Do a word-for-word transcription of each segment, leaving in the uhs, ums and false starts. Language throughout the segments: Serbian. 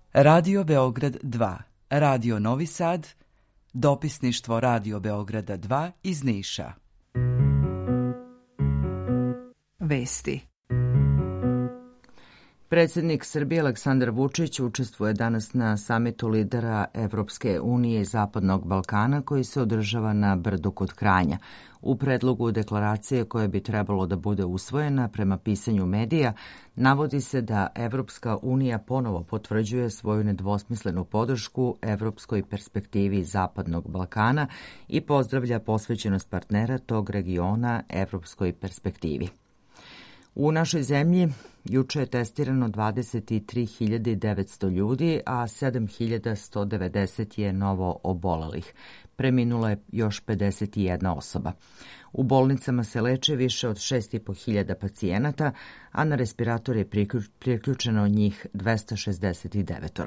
Radio Beograd dva, Radio Novi Sad, dopisništvo Radio Beograda dva iz Niša. Vesti. Predsjednik Srbije Aleksandar Vučić učestvuje danas na samitu lidera Evropske unije i Zapadnog Balkana koji se održava na Brdu kod Kranja. U predlogu deklaracije koja bi trebalo da bude usvojena prema pisanju medija, navodi se da Evropska unija ponovo potvrđuje svoju nedvosmislenu podršku evropskoj perspektivi Zapadnog Balkana i pozdravlja posvećenost partnera tog regiona evropskoj perspektivi. U našoj zemlji juče je testirano dvadeset tri hiljade devetsto ljudi, a sedam hiljada sto devedeset je novo obolelih. Preminula je još pedeset jedna osoba. U bolnicama se leče više od šest i po hiljada pacijenata, a na respirator je priključeno njih dvesta šezdeset devet.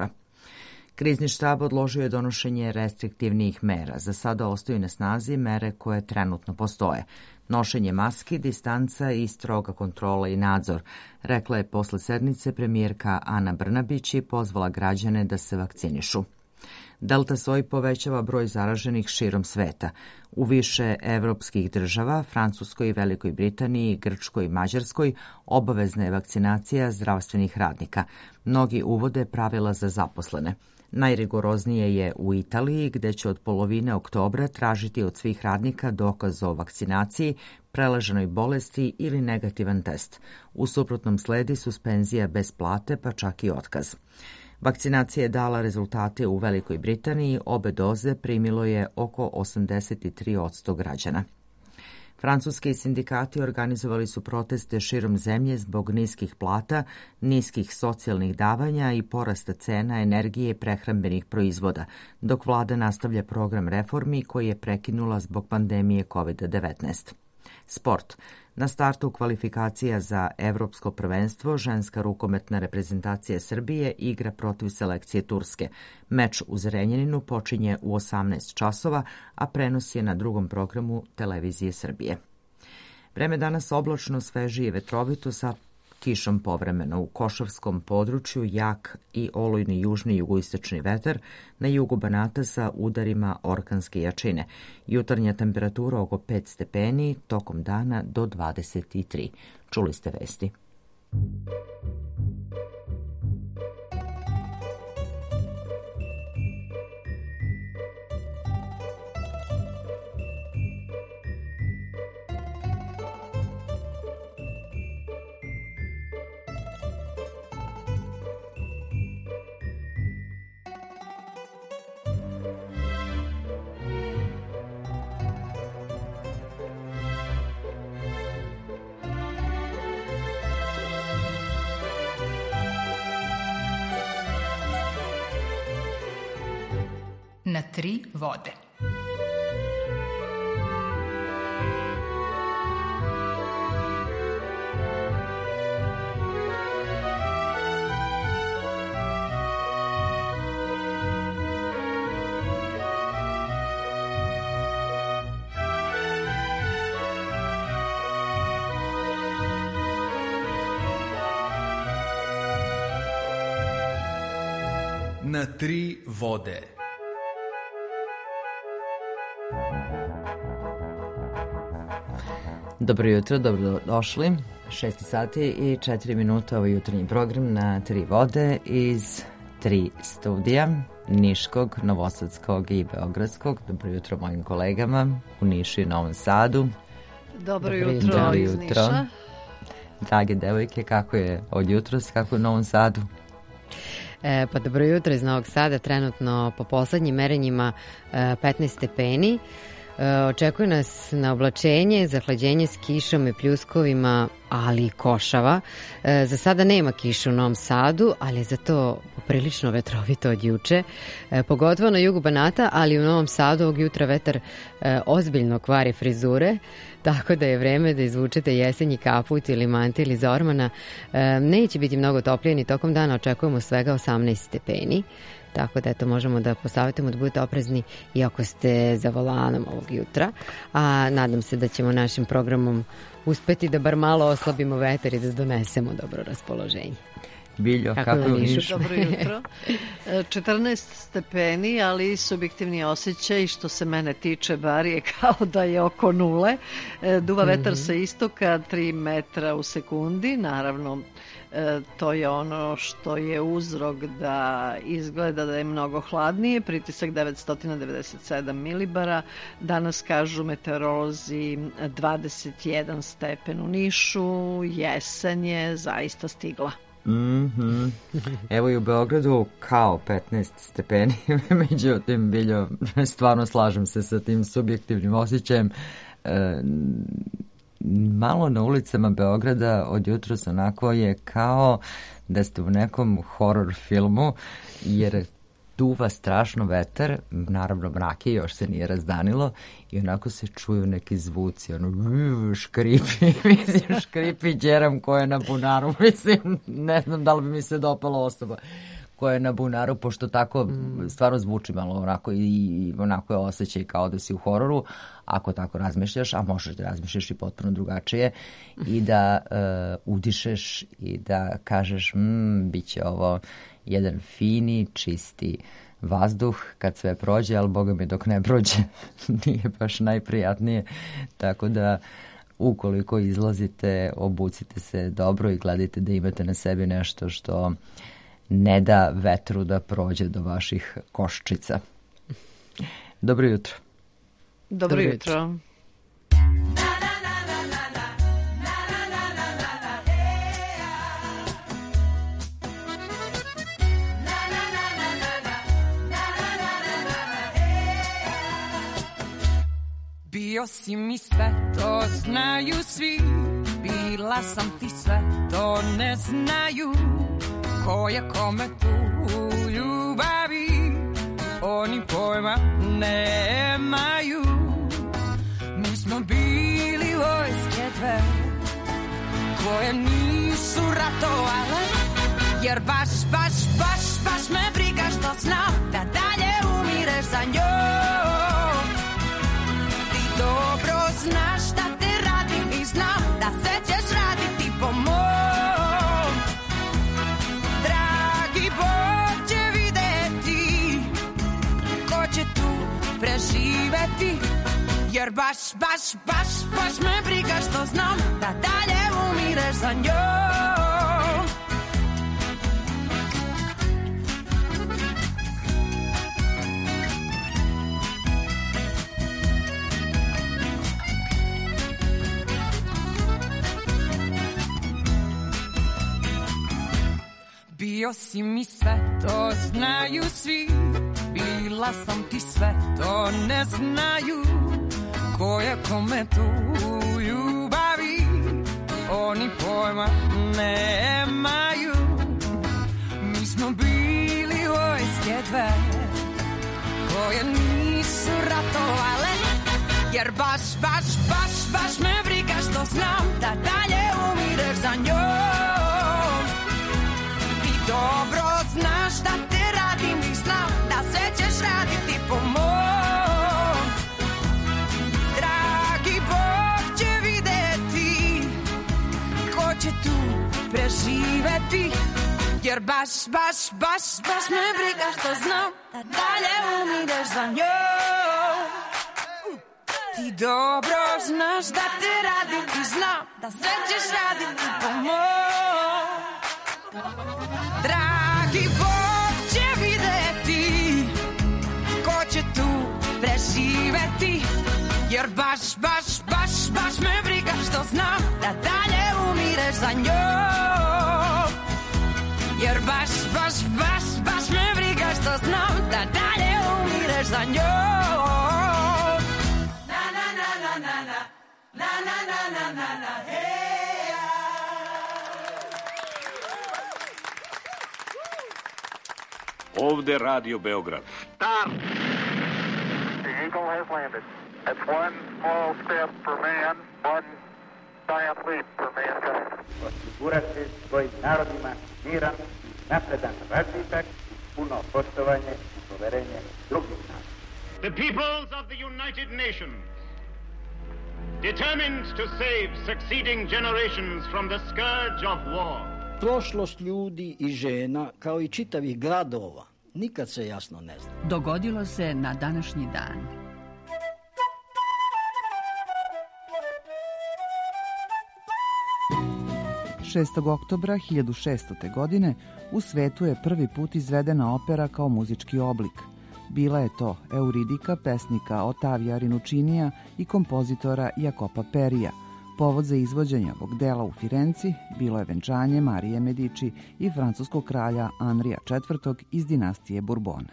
Krizni štab odložio je donošenje restriktivnih mera. Za sada ostaju na snazi mere koje trenutno postoje. Nošenje maski, distanca i stroga kontrola i nadzor, rekla je posle sednice premijerka Ana Brnabić i pozvala građane da se vakcinišu. Delta soj povećava broj zaraženih širom sveta. U više evropskih država, Francuskoj, Velikoj Britaniji, Grčkoj i Mađarskoj, obavezna je vakcinacija zdravstvenih radnika. Mnogi uvode pravila za zaposlene. Najrigoroznije je u Italiji, gde će od polovine oktobra tražiti od svih radnika dokaz o vakcinaciji, preleženoj bolesti ili negativan test. U suprotnom sledi suspenzija bez plate, pa čak i otkaz. Vakcinacija je dala rezultate u Velikoj Britaniji, obe doze primilo je oko osamdeset tri posto građana. Francuski sindikati organizovali su proteste širom zemlje zbog niskih plata, niskih socijalnih davanja i porasta cena energije i prehrambenih proizvoda, dok vlada nastavlja program reformi koji je prekinula zbog pandemije kovid devetnaest. Sport. Na startu kvalifikacija za evropsko prvenstvo ženska rukometna reprezentacija Srbije igra protiv selekcije Turske. Meč u Zrenjaninu počinje u osamnaest časova, a prenos je na drugom programu Televizije Srbije. Vreme danas oblačno, sveže i vetrovito sa kišom povremeno. U Košavskom području jak i olujni južni jugoistočni vetar, na jugu Banata sa udarima orkanske jačine. Jutarnja temperatura oko pet stepeni, tokom dana do dvadeset tri. Čuli ste vesti. Na tri vode. Na tri vode. Dobro jutro, dobrodošli. šest sati i četiri minuta ovaj jutarnji program na tri vode iz tri studija, Niškog, Novosadskog i Beogradskog. Dobro jutro mojim kolegama u Nišu i Novom Sadu. Dobro, Dobro jutro, dobro iz jutro. Niša. Drage devojke, kako je od jutros, kako je u Novom Sadu? E, pa dobro jutro iz Novog Sada, trenutno po poslednjim merenjima e, petnaest stepeni. E, očekuje nas na oblačenje, zahlađenje s kišom i pljuskovima, ali i košava. E, za sada nema kiše u Novom Sadu, ali je zato poprilično vetrovito od juče. E, pogotovo na jugu Banata, ali u Novom Sadu ovog jutra vetar e, ozbiljno kvari frizure, tako da je vreme da izvučete jesenji kaput ili mantil iz ormana. E, neće biti mnogo toplije, ni tokom dana očekujemo svega osamnaest stepeni. Tako da eto, možemo da posavetujemo da budete oprezni i ako ste za volanom ovog jutra. A nadam se da ćemo našim programom uspeti da bar malo oslabimo vetar i da donesemo dobro raspoloženje. Biljo, kako, kako je u Nišu? Nišu? Dobro jutro. četrnaest stepeni, ali subjektivni osjećaj što se mene tiče bar je kao da je oko nule. Duva vetar sa istoka tri metra u sekundi, naravno to je ono što je uzrok da izgleda da je mnogo hladnije, pritisak devetsto devedeset sedam milibara, danas kažu meteorolozi dvadeset jedan stepen u Nišu, jesen je zaista stigla. Mm-hmm. Evo i u Beogradu kao petnaest stepeni, međutim, Biljo, stvarno slažem se sa tim subjektivnim osjećajem. E, malo na ulicama Beograda od jutros onako je kao da ste u nekom horor filmu, jer duva strašno vetar, naravno mrak je, još se nije razdanilo i onako se čuju neki zvuci, ono škripi, mislim škripi đeram koja je na bunaru, mislim, ne znam da li bi mi se dopala osoba koja je na bunaru, pošto tako mm. stvarno zvuči malo onako i onako je osjećaj kao da si u hororu, ako tako razmišljaš, a možeš da razmišljaš i potpuno drugačije i da uh, udišeš i da kažeš mmm, bit će ovo jedan fini, čisti vazduh kad sve prođe, ali boga mi dok ne prođe nije baš najprijatnije, tako da ukoliko izlazite, obucite se dobro i gledajte da imate na sebi nešto što ne da vetru da prođe do vaših koščica. Dobro jutro. Dobro, Dobro jutro. jutro. Bio si mi sve, to znaju svi. Bila sam ti sve, to ne znaju. Ko je kome tu u ljubavi, oni pojma nemaju. Mi smo bili vojske dve, koje nisu ratovale, jer baš, baš, baš, baš me briga što znam da dalje umireš za njom. Ti dobro znaš da te radim i znam da se ćeš raditi po mom. Dragi Bog će videti ko će tu preživeti, jer baš, baš, baš, baš me briga što znam da dalje umireš za njom. Bio si mi sve, to znaju svi. Bila sam ti sve, to ne znaju. Ko je kome tu u ljubavi, oni pojma nemaju. Mi smo bili vojske dve, koje nisu ratovale, jer baš, baš, baš, baš me briga što znam da dalje umireš za njom. Dobro znaš da te radim i znam da sve ćeš raditi po mom. Dragi Bog će videti ko će tu preživeti, jer baš, baš, baš, baš me briga što znam da dalje umireš za njom. Ti dobro znaš da te radim i znam da sve ćeš raditi po mom. Dragi Bog će videti ko će tu preživeti, jer baš, baš, baš, baš me briga što znam da dalje umireš za njom. Jer baš, baš, baš, baš me briga što znam da dalje umireš za njom. Na na na na na na na na na na na na hey. Ovde Radio Beograd. Stop! The Eagle has landed. That's one small step for man, one giant leap for mankind. Osigurati svojim narodima miran, napredan razvitak, puno poštovanje i poverenje drugih naroda. The peoples of the United Nations, determined to save succeeding generations from the scourge of war, prošlost ljudi i žena, kao i čitavih gradova, nikad se jasno ne zna. Dogodilo se na današnji dan. šestog oktobra hiljadu šeststote. godine u svetu je prvi put izvedena opera kao muzički oblik. Bila je to Euridika pesnika Otavija Rinučinija i kompozitora Jakopa Perija. Povod za izvođenje ovog dela u Firenci bilo je venčanje Marije Mediči i francuskog kralja Anrija četvrtog. iz dinastije Bourbona.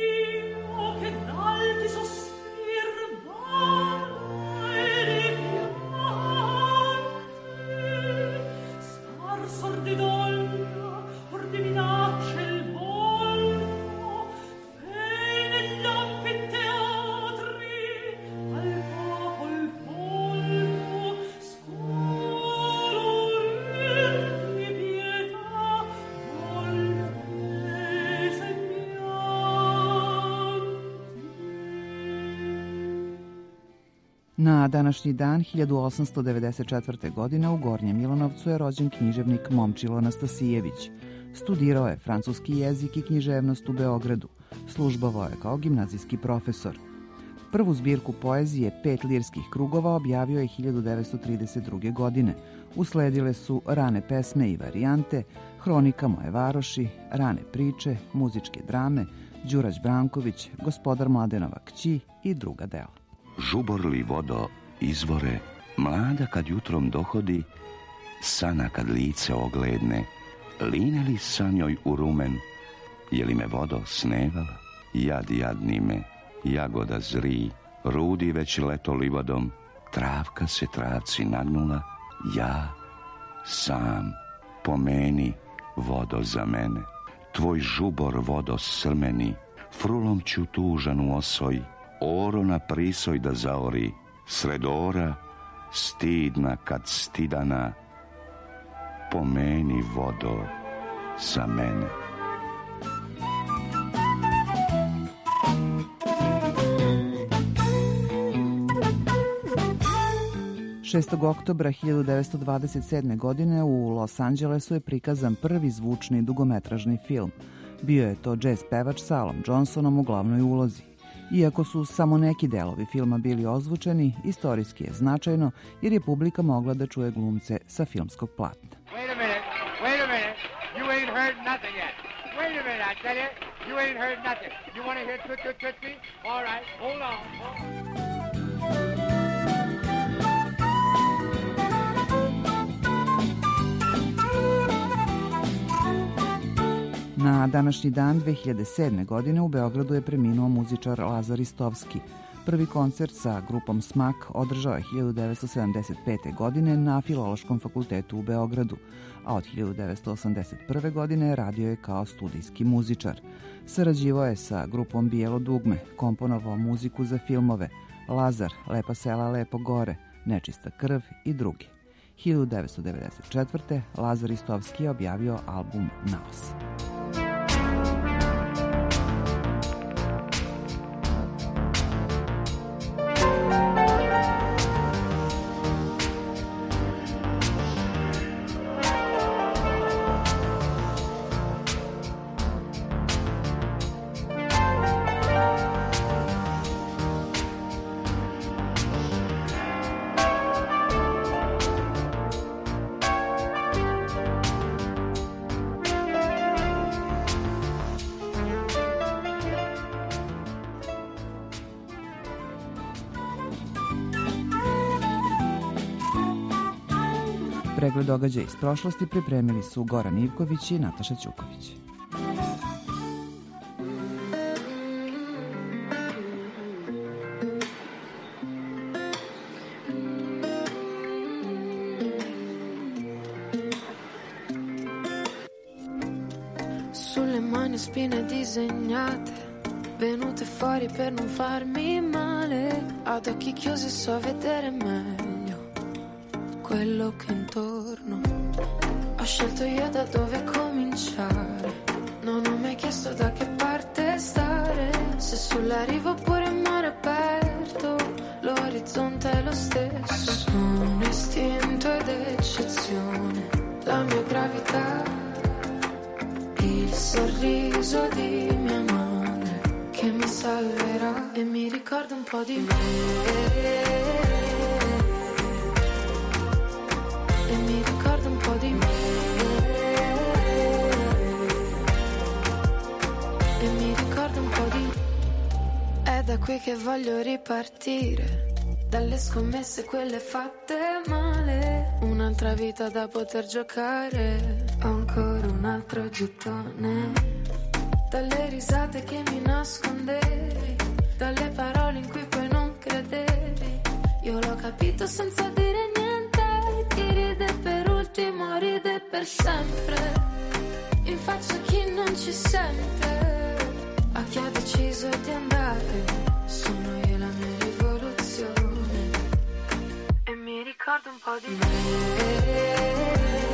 Na današnji dan hiljadu osamsto devedeset četvrte. godine u Gornjem Milanovcu je rođen književnik Momčilo Nastasijević. Studirao je francuski jezik i književnost u Beogradu. Službovao je kao gimnazijski profesor. Prvu zbirku poezije Pet lirskih krugova objavio je hiljadu devetsto trideset druge. godine. Usledile su Rane pesme i varijante, Hronika moje varoši, Rane priče, muzičke drame, Đurać Branković, Gospodar Mladenova kći i druga dela. Žuborli vodo izvore, mlada kad jutrom dohodi, sana kad lice ogledne, line li sa njoj u rumen, je li me vodo snevala? Jad jadni me, jagoda zri, rudi već leto livadom, travka se travci nagnula, ja sam, pomeni vodo za mene. Tvoj žubor vodo srmeni, frulom ću tužan u osoj, oro na prisoj da zaori, sred ora, stidna kad stidana, pomeni vodo za mene. šestog oktobra hiljadu devetsto dvadeset sedme. godine u Los Angelesu je prikazan prvi zvučni dugometražni film. Bio je to džez pevač sa Alom Johnsonom u glavnoj ulozi. Iako su samo neki delovi filma bili ozvučeni, istorijski je značajno jer je publika mogla da čuje glumce sa filmskog platna. Wait a minute, wait a minute, you ain't heard nothing yet. Wait a minute, I tell you, you ain't heard nothing. You want to hear Toot Toot Tootsie? All right, hold on. Hold on. Na današnji dan dve hiljade sedme. godine u Beogradu je preminuo muzičar Lazar Istovski. Prvi koncert sa grupom Smak održao je hiljadu devetsto sedamdeset pete. godine na Filološkom fakultetu u Beogradu, a od hiljadu devetsto osamdeset prve. godine radio je kao studijski muzičar. Sarađivao je sa grupom Bijelo dugme, komponovao muziku za filmove Lazar, Lepa sela, lepo gore, Nečista krv i drugi. hiljadu devetsto devedeset četvrte. Lazar Istovski je objavio album Naos. Pregled događaja iz prošlosti pripremili su Goran Ivković i Nataša Ćuković. Sulle mani spine disegnate, venute fuori per non farmi male, ad occhi chiusi so vedere meglio quello che intorno. Ho scelto io da dove cominciare, non ho mai chiesto da che parte stare, se sulla riva oppure in mare aperto, l'orizzonte è lo stesso. Sono istinto ed eccezione, la mia gravità e mi ricordo un po' di me. E mi ricordo un po' di me. E mi ricordo un po' di... È da qui che voglio ripartire, dalle scommesse quelle fatte male. Un'altra vita da poter giocare, ancora un altro gettone. Dalle risate che mi nascondevi, dalle parole in cui poi non credevi. Io l'ho capito senza dire niente. Chi ride per ultimo ride per sempre. In faccia chi non ci sente, a chi ha deciso di andare. Sono io la mia rivoluzione. E mi ricordo un po' di me.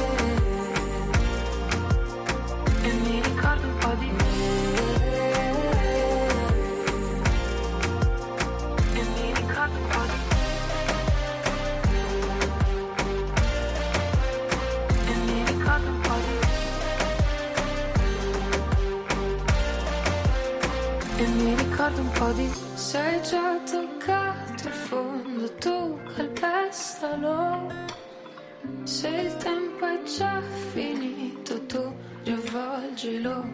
E mi ricordo un po' di me. E mi ricordo un po' di me. E mi ricordo un po' di me. E mi ricordo un po' di... Sei già toccato il fondo, tu calpestalo. Se il tempo è già finito, tu riavvolgilo.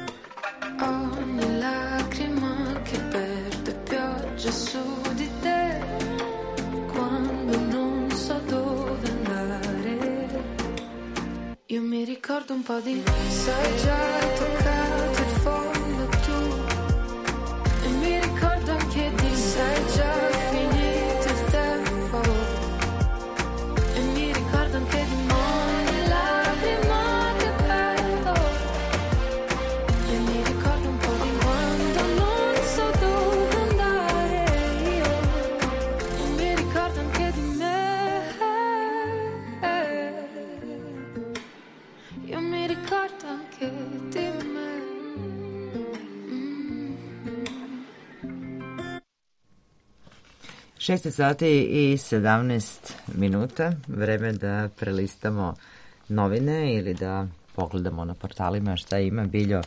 Ogni lacrima che perde pioggia su di te, quando non so dove andare. Io mi ricordo un po' di... Sei già toccato il fondo tu, e mi ricordo anche di... Sei già finito il tempo, e mi ricordo anche di ogni lacrima che perdo. E mi ricordo un po' di quando non so dove andare io. E mi ricordo anche di me. Io mi ricordo anche di me. šest sati i sedamnaest minuta, vreme da prelistamo novine ili da pogledamo na portalima šta ima. Biljo,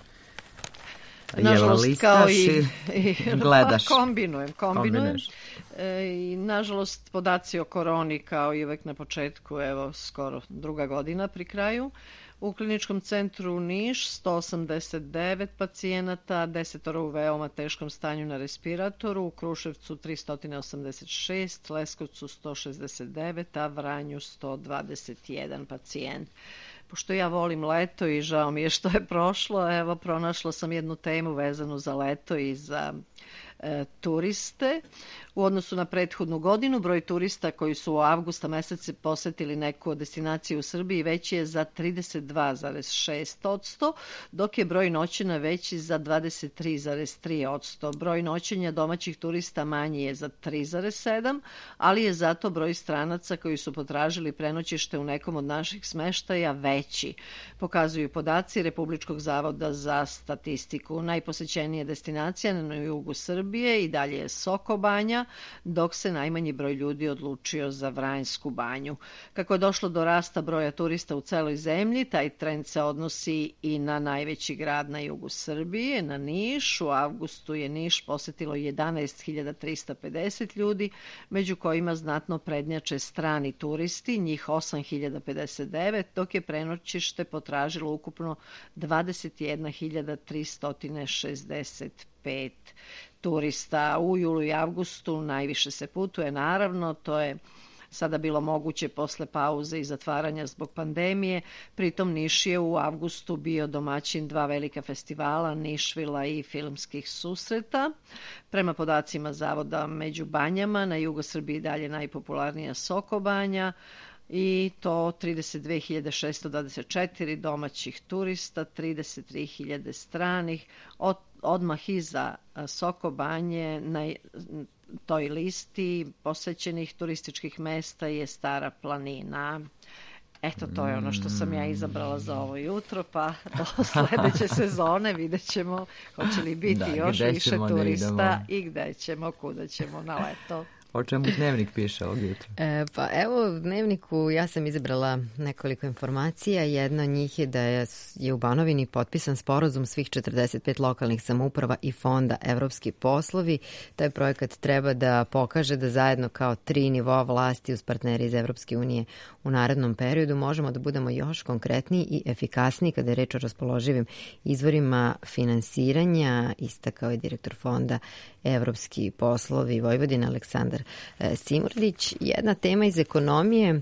nažalost, kao i, i gledaš. Pa kombinujem, kombinujem. Kombinuješ. E, I nažalost podaci o koroni kao i uvek na početku, evo skoro druga godina pri kraju. U kliničkom centru Niš sto osamdeset devet pacijenata, desetoro u veoma teškom stanju na respiratoru, u Kruševcu tristo osamdeset šest, Leskovcu sto šezdeset devet, a Vranju sto dvadeset jedan pacijent. Pošto ja volim leto i žao mi je što je prošlo, evo pronašla sam jednu temu vezanu za leto i za e, turiste. U odnosu na prethodnu godinu, broj turista koji su u avgusta mesecu posetili neku od destinacija u Srbiji veći je za trideset dva zarez šest posto, dok je broj noćenja veći za dvadeset tri zarez tri posto. Broj noćenja domaćih turista manji je za tri zarez sedam, ali je zato broj stranaca koji su potražili prenoćište u nekom od naših smeštaja veći, pokazuju podaci Republičkog zavoda za statistiku. Najposećenije destinacija na jugu Srbije i dalje je Soko Banja, dok se najmanji broj ljudi odlučio za Vranjsku banju. Kako je došlo do rasta broja turista u celoj zemlji, taj trend se odnosi i na najveći grad na jugu Srbije, na Niš. U avgustu je Niš posetilo jedanaest hiljada trista pedeset ljudi, među kojima znatno prednjače strani turisti, njih osam hiljada pedeset devet, dok je prenoćište potražilo ukupno dvadeset jedna hiljada tristo šezdeset pet turista. U julu i avgustu najviše se putuje, naravno, to je sada bilo moguće posle pauze i zatvaranja zbog pandemije. Pritom Niš je u avgustu bio domaćin dva velika festivala, Nišvila i filmskih susreta. Prema podacima Zavoda među banjama, na jugu Srbiji dalje najpopularnija Soko Banja, i to trideset dve hiljade šesto dvadeset četiri domaćih turista, trideset tri hiljade stranih. Od, odmah iza Soko Banje na toj listi posećenih turističkih mesta je Stara planina. Eto, to je ono što sam ja izabrala za ovo jutro, pa do sledeće sezone vidjet ćemo hoće li biti da, još više turista i gde ćemo, kuda ćemo na leto. O čemu Dnevnik piše ovdje jutra? E, pa evo, u Dnevniku ja sam izabrala nekoliko informacija. Jedna od njih je da je, je u Banovini potpisan sporazum svih četrdeset pet lokalnih samouprava i fonda Evropski poslovi. Taj projekat treba da pokaže da zajedno kao tri nivoa vlasti uz partneri iz Evropske unije u narednom periodu možemo da budemo još konkretniji i efikasniji kada je reč o raspoloživim izvorima finansiranja, istakao je direktor fonda Evropski poslovi Vojvodina Aleksandar Simurdić. Jedna tema iz ekonomije,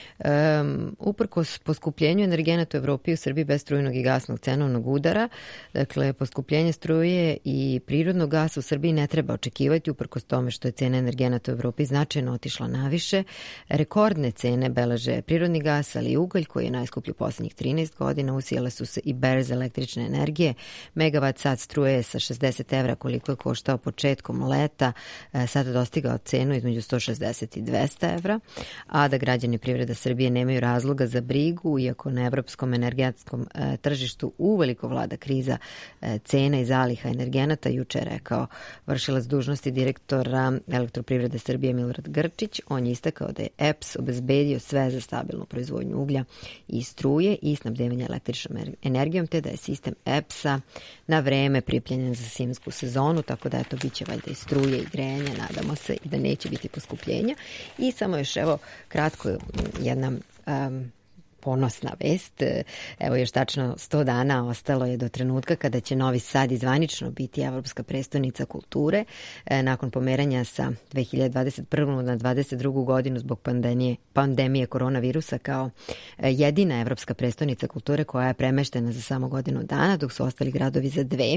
um, uprkos poskupljenju energenata u Evropi i u Srbiji bez strujnog i gasnog cenovnog udara, dakle poskupljenje struje i prirodnog gasa u Srbiji ne treba očekivati, uprkos tome što je cena energenata u Evropi značajno otišla naviše. Rekordne cene beleže prirodni gas, ali i ugalj koji je najskuplji u poslednjih trinaest godina. Usijale su se i berze električne energije. Megavat sat struje sa šezdeset evra koliko je koštao početkom leta, sada dostigao cenu između sto šezdeset i dvesta evra, a da građani privreda Srbije nemaju razloga za brigu, iako na evropskom energetskom e, tržištu uveliko vlada kriza e, cena i zaliha energenata, juče je rekao vršilac dužnosti direktora Elektroprivrede Srbije Milorad Grčić. On je istakao da je E P S obezbedio sve za stabilnu proizvodnju uglja i struje i snabdevanje električnom energijom, te da je sistem E P S-a na vreme pripremljen za zimsku sezonu, tako da eto biće valjda i struje i grejanja, nadamo se i da neće biti poskupljenja. I samo još evo kratko jedna um, ponosna vest. Evo još tačno sto dana ostalo je do trenutka kada će Novi Sad izvanično biti evropska prestonica kulture. E, nakon pomeranja sa dve hiljade dvadeset prve na dvadeset drugu godinu zbog pandemije, pandemije koronavirusa kao jedina evropska prestonica kulture koja je premeštena za samo godinu dana, dok su ostali gradovi za dve.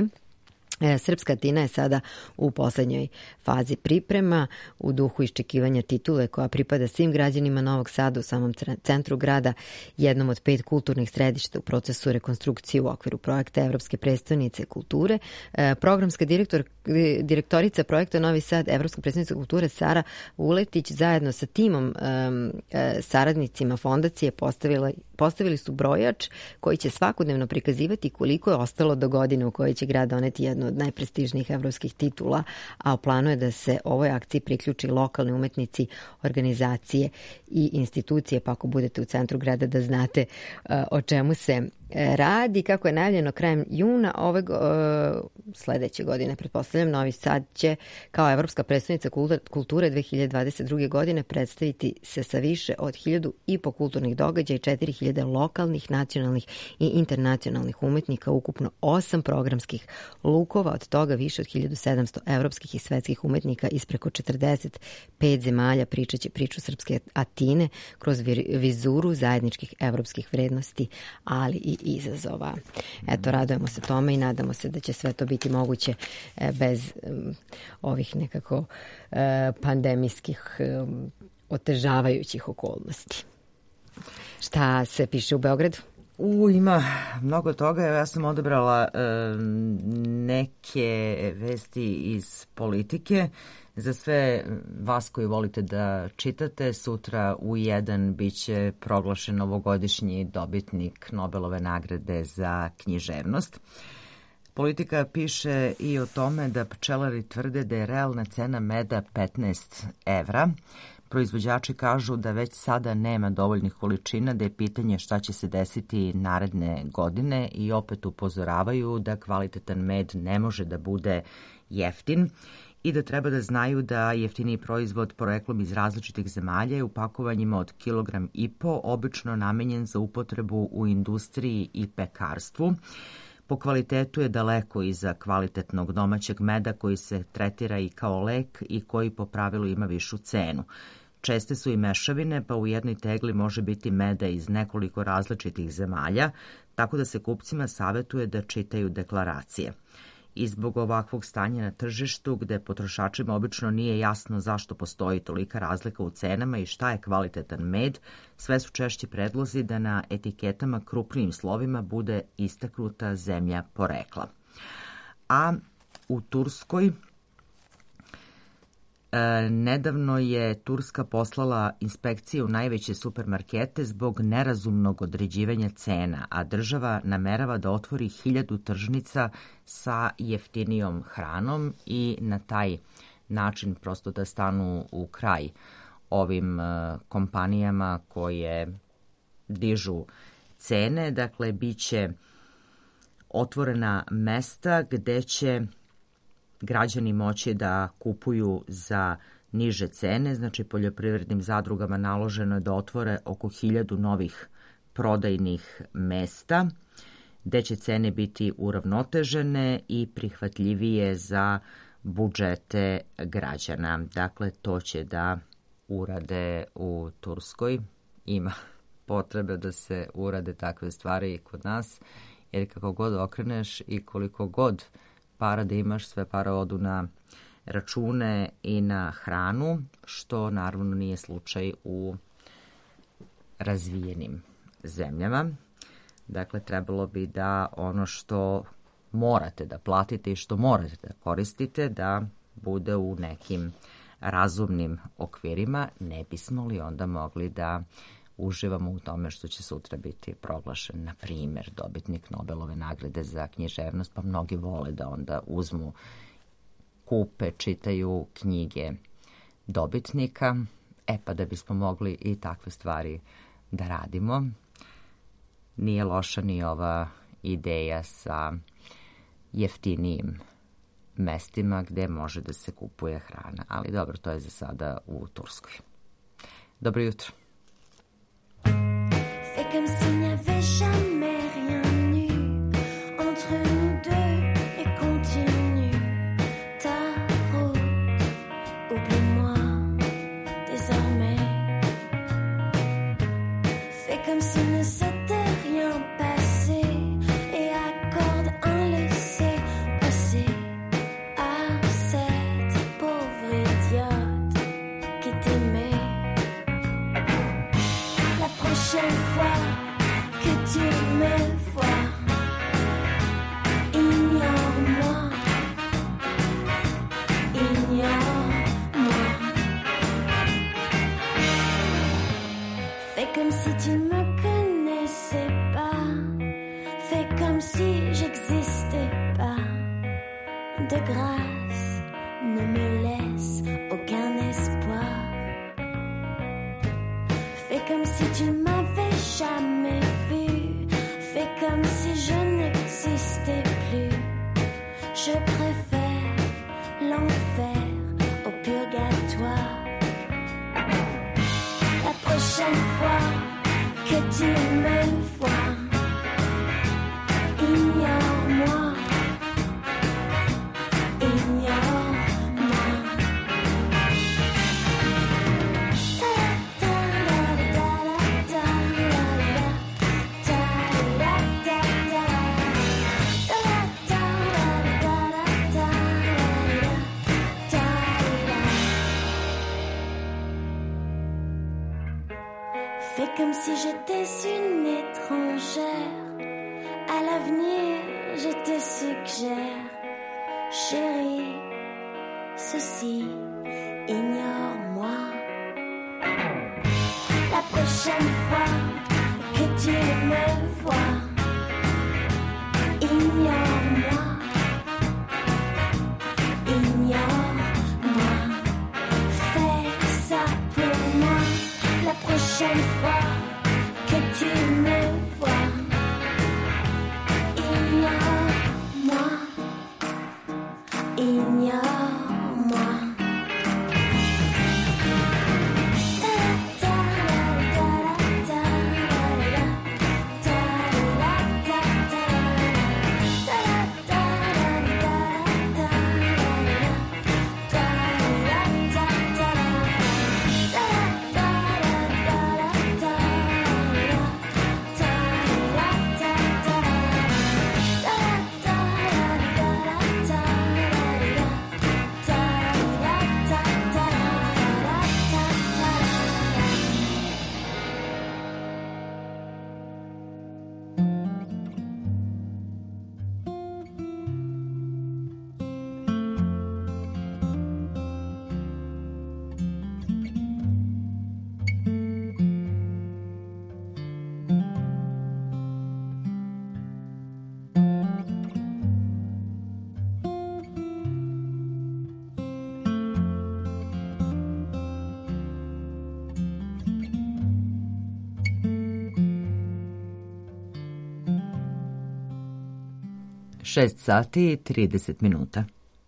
Srpska Atina je sada u poslednjoj fazi priprema u duhu iščekivanja titule koja pripada svim građanima Novog Sada u samom centru grada, jednom od pet kulturnih središta u procesu rekonstrukcije u okviru projekta Evropske prestonice kulture. Programska direktor, direktorica projekta Novi Sad, Evropska prestonica kulture Sara Vuletić zajedno sa timom um, saradnicima fondacije postavila, postavili su brojač koji će svakodnevno prikazivati koliko je ostalo do godine u kojoj će grad doneti jednu od najprestižnijih evropskih titula, a u planu je da se ovoj akciji priključi lokalni umetnici, organizacije i institucije, pa ako budete u centru grada da znate uh, o čemu se radi. Kako je najavljeno krajem juna ove uh, sledeće godine, pretpostavljam, Novi Sad će kao evropska predstavnica kulture dve hiljade dvadeset druge godine predstaviti se sa više od hiljadu i po kulturnih događaja i četiri hiljade lokalnih, nacionalnih i internacionalnih umetnika, ukupno osam programskih lukova, od toga više od hiljadu sedamsto evropskih i svetskih umetnika iz preko četrdeset pet zemalja pričaće priču srpske Atine kroz vizuru zajedničkih evropskih vrednosti, ali i izazova. Eto, radujemo se tome i nadamo se da će sve to biti moguće bez um, ovih nekako uh, pandemijskih um, otežavajućih okolnosti. Šta se piše u Beogradu? U, ima mnogo toga. Ja sam odabrala e, neke vesti iz politike. Za sve vas koji volite da čitate, sutra u jedan biće proglašen novogodišnji dobitnik Nobelove nagrade za književnost. Politika piše i o tome da pčelari tvrde da je realna cena meda petnaest evra. Proizvođači kažu da već sada nema dovoljnih količina, da je pitanje šta će se desiti naredne godine i opet upozoravaju da kvalitetan med ne može da bude jeftin i da treba da znaju da jeftiniji proizvod poreklom iz različitih zemalja je u pakovanjima od kilogram i po obično namenjen za upotrebu u industriji i pekarstvu. Po kvalitetu je daleko iza kvalitetnog domaćeg meda koji se tretira i kao lek i koji po pravilu ima višu cenu. Česte su i mešavine, pa u jednoj tegli može biti meda iz nekoliko različitih zemalja, tako da se kupcima savetuje da čitaju deklaracije. I zbog ovakvog stanja na tržištu, gde potrošačima obično nije jasno zašto postoji tolika razlika u cenama i šta je kvalitetan med, sve su češći predlozi da na etiketama krupnijim slovima bude istaknuta zemlja porekla. A u Turskoj E, nedavno je Turska poslala inspekcije u najveće supermarkete zbog nerazumnog određivanja cena, a država namerava da otvori hiljadu tržnica sa jeftinijom hranom i na taj način prosto da stanu u kraj ovim uh, kompanijama koje dižu cene. Dakle, bit će otvorena mesta gde će građani moći da kupuju za niže cene. Znači, poljoprivrednim zadrugama naloženo je da otvore oko hiljadu novih prodajnih mesta, gde će cene biti uravnotežene i prihvatljivije za budžete građana. Dakle, to će da urade u Turskoj. Ima potrebe da se urade takve stvari i kod nas, jer kako god okreneš i koliko god para da imaš, sve para odu na račune i na hranu, što naravno nije slučaj u razvijenim zemljama. Dakle, trebalo bi da ono što morate da platite i što morate da koristite, da bude u nekim razumnim okvirima. Ne bismo li onda mogli da uživamo u tome što će sutra biti proglašen, na primjer, dobitnik Nobelove nagrade za književnost, pa mnogi vole da onda uzmu, kupe, čitaju knjige dobitnika. E pa da bismo mogli i takve stvari da radimo. Nije loša ni ova ideja sa jeftinijim mestima gde može da se kupuje hrana. Ali dobro, to je za sada u Turskoj. Dobro jutro. Fais comme s'il n'y avait jamais rien eu entre nous deux et continue ta route. Oublie-moi désormais. Fais comme s'il ne s'était rien passé et accorde un laissez-passer à cette pauvre idiote qui t'aimait. La prochaine fois que tu me vois, ignore-moi, ignore-moi. Fais comme si tu ne me connaissais pas, fais comme si j'existais pas. De grâce, ne me laisse aucun espoir. Fais comme si tu ne m'avais jamais vu. Fais comme si je n'existais plus. Je préfère l'enfer au purgatoire. La prochaine fois que tu me vois, ignore-moi, ignore-moi. Fais comme si j'étais une étrangère. À l'avenir, je te suggère, chérie, ceci, ignore-moi. La prochaine fois que tu me vois, ignore-moi, ignore-moi. Fais ça pour moi. La prochaine fois que tu me vois, ignore-moi, ignore-moi. šest sati i trideset minuta.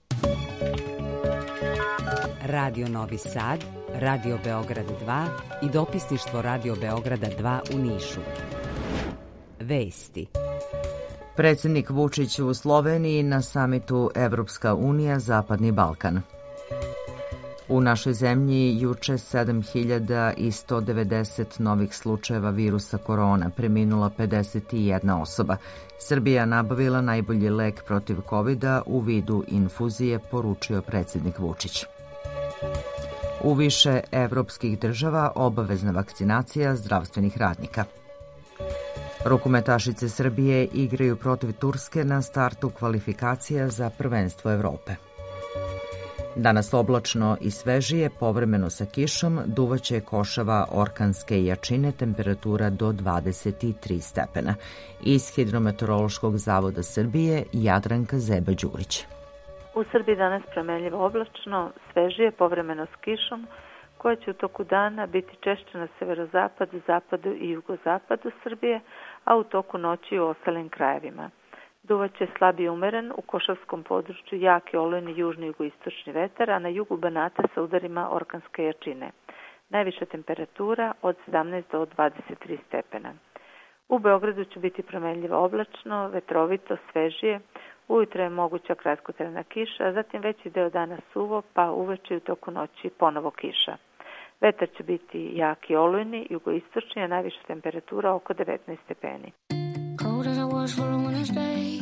Radio Novi Sad, Radio Beograd dva i dopisništvo Radio Beograda dva u Nišu. Vesti. Predsjednik Vučić u Sloveniji na samitu Evropska unija Zapadni Balkan. U našoj zemlji juče sedam hiljada sto devedeset novih slučajeva virusa korona, preminula pedeset jedna osoba. Srbija nabavila najbolji lek protiv kovida u vidu infuzije, poručio predsjednik Vučić. U više evropskih država obavezna vakcinacija zdravstvenih radnika. Rukometašice Srbije igraju protiv Turske na startu kvalifikacija za prvenstvo Evrope. Danas oblačno i svežije, povremeno sa kišom, duvaće košava orkanske jačine, temperatura do dvadeset tri stepena. Iz Hidrometeorološkog zavoda Srbije, Jadranka Zeba-Đurić. U Srbiji danas promenljivo oblačno, svežije, povremeno s kišom, koja će u toku dana biti češće na severozapadu, zapadu i jugozapadu Srbije, a u toku noći u ostalim krajevima. Duvaće slab i umeren, u košavskom području jaki olujni južni jugoistočni vetar, a na jugu Banata sa udarima orkanske jačine. Najviša temperatura od sedamnaest do dvadeset tri stepena. U Beogradu će biti promenljivo oblačno, vetrovito, svežije, ujutro je moguća kratkotrajna kiša, a zatim veći deo dana suvo, pa uveče u toku noći ponovo kiša. Vetar će biti jaki olujni, jugoistočni, a najviša temperatura oko devetnaest stepeni. Cold as I was for a winter's day.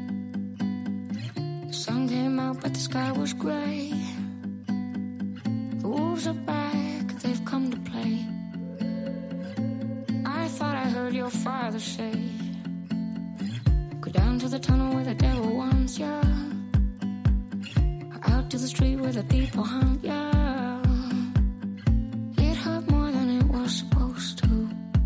The sun came out but the sky was gray. The wolves are back, they've come to play. I thought I heard your father say, go down to the tunnel where the devil wants ya, out to the street where the people hunt ya. It hurt more than it was supposed to.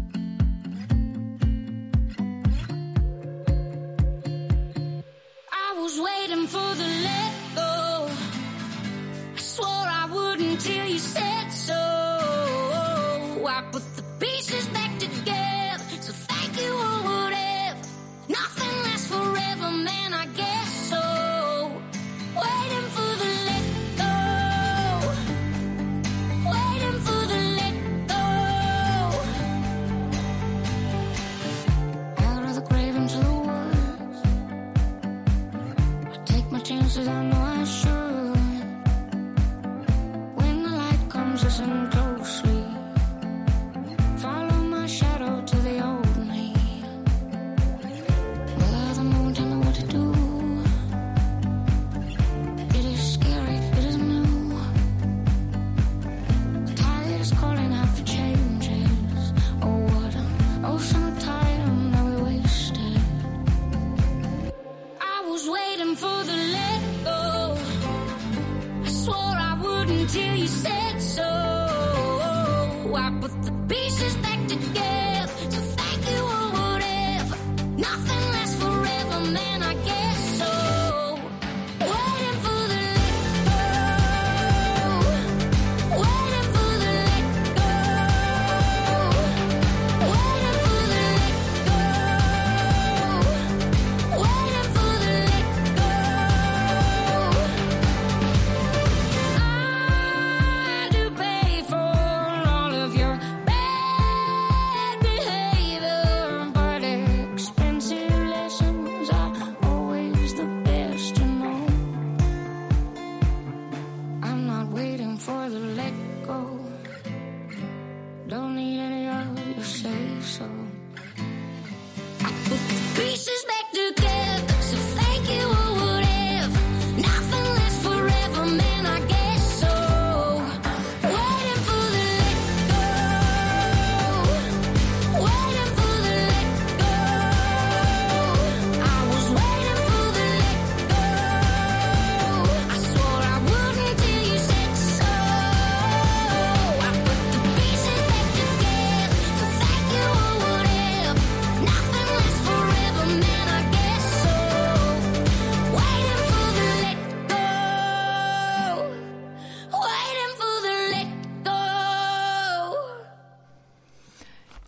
Waiting for the let go. I swore I wouldn't till you said so. I put the pieces back together, so thank you or whatever. Nothing lasts forever, man, I guess so. Waiting for the let go. Waiting for the let go. Out of the grave into the woods, my chances, I know I should. When the light comes, listen closely. Follow my shadow to the old me. Will the moon tell me what to do? It is scary, it is new. The tide is calling out for changes. Oh, what an ocean of time that we wasted. I was waiting for the till you said so. I put the pieces back together, so thank you or whatever. Nothing lasts forever, man, I guess so. Waiting for the let go. Waiting for the let go. Waiting for the let go. Waiting for the let go.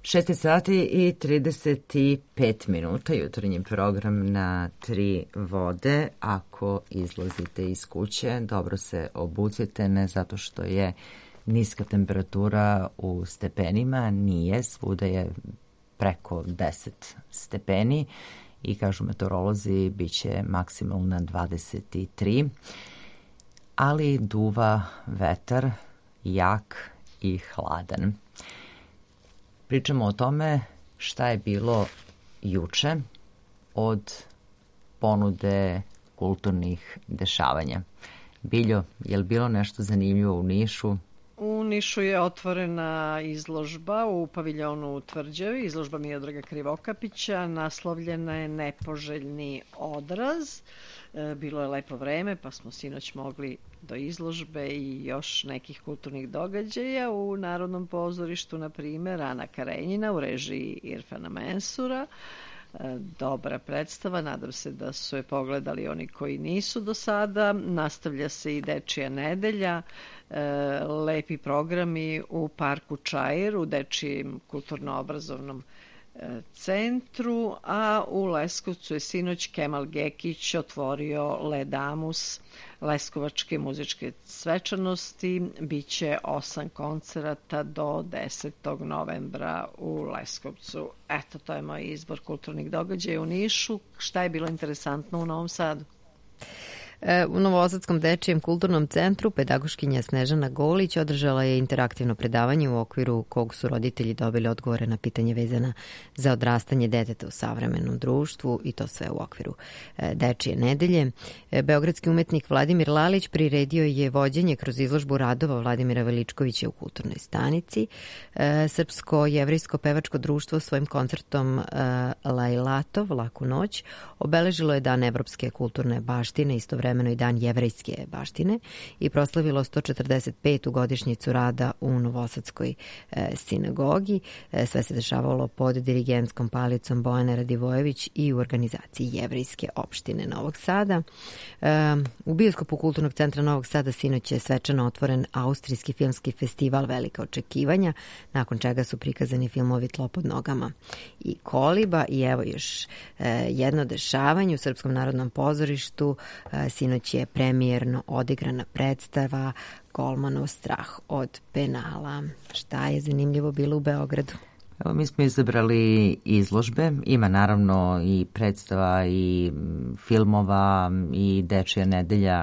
šest sati i trideset pet minuta, jutarnji program na Tri vode. Ako izlazite iz kuće, dobro se obucite, ne zato što je niska temperatura u stepenima, nije, svuda je preko deset stepeni i kažu meteorolozi bit će maksimalna dvadeset tri, ali duva vetar jak i hladan. Pričamo o tome šta je bilo juče od ponude kulturnih dešavanja. Biljo, je li bilo nešto zanimljivo u Nišu? U Nišu je otvorena izložba u paviljonu u Tvrđavi, izložba Miodraga Krivokapića, naslovljena je Nepoželjni odraz. Bilo je lepo vreme, pa smo sinoć mogli do izložbe i još nekih kulturnih događaja u Narodnom pozorištu, na primjer Ana Karenjina u režiji Irfana Mensura. Dobra predstava, nadam se da su je pogledali oni koji nisu do sada. Nastavlja se i Dečija nedelja, lepi programi u Parku Čair, u Dečijem kulturno-obrazovnom centru, a u Leskovcu je sinoć Kemal Gekić otvorio Ledamus, leskovačke muzičke svečanosti. Biće osam koncerata do desetog novembra u Leskovcu. Eto, to je moj izbor kulturnih događaja u Nišu. Šta je bilo interesantno u Novom Sadu? U Novosadskom dečijem kulturnom centru pedagoškinja Snežana Golić održala je interaktivno predavanje u okviru kog su roditelji dobili odgovore na pitanje vezana za odrastanje deteta u savremenom društvu i to sve u okviru Dečije nedelje. Beogradski umetnik Vladimir Lalić priredio je vođenje kroz izložbu radova Vladimira Veličkovića u kulturnoj stanici. Srpsko-jevrejsko pevačko društvo svojim koncertom Lajlatov, Laku noć, obeležilo je Dan evropske kulturne baštine, istovremeno i Dan jevrejske baštine i proslavilo sto četrdeset petu godišnjicu rada u Novosadskoj e, sinagogi. E, sve se dešavalo pod dirigentskom palicom Bojane Radivojević i u organizaciji Jevrejske opštine Novog Sada. E, u bioskopu Kulturnog centra Novog Sada sinoć je svečano otvoren Austrijski filmski festival Velika očekivanja, nakon čega su prikazani filmovi Tlo pod nogama i Koliba. I evo još e, jedno dešavanje u Srpskom narodnom pozorištu. E, Sinoć je premijerno odigrana predstava Golmanov strah od penala. Šta je zanimljivo bilo u Beogradu? Evo, mi smo izabrali izložbe. Ima naravno i predstava i filmova i Dečija nedelja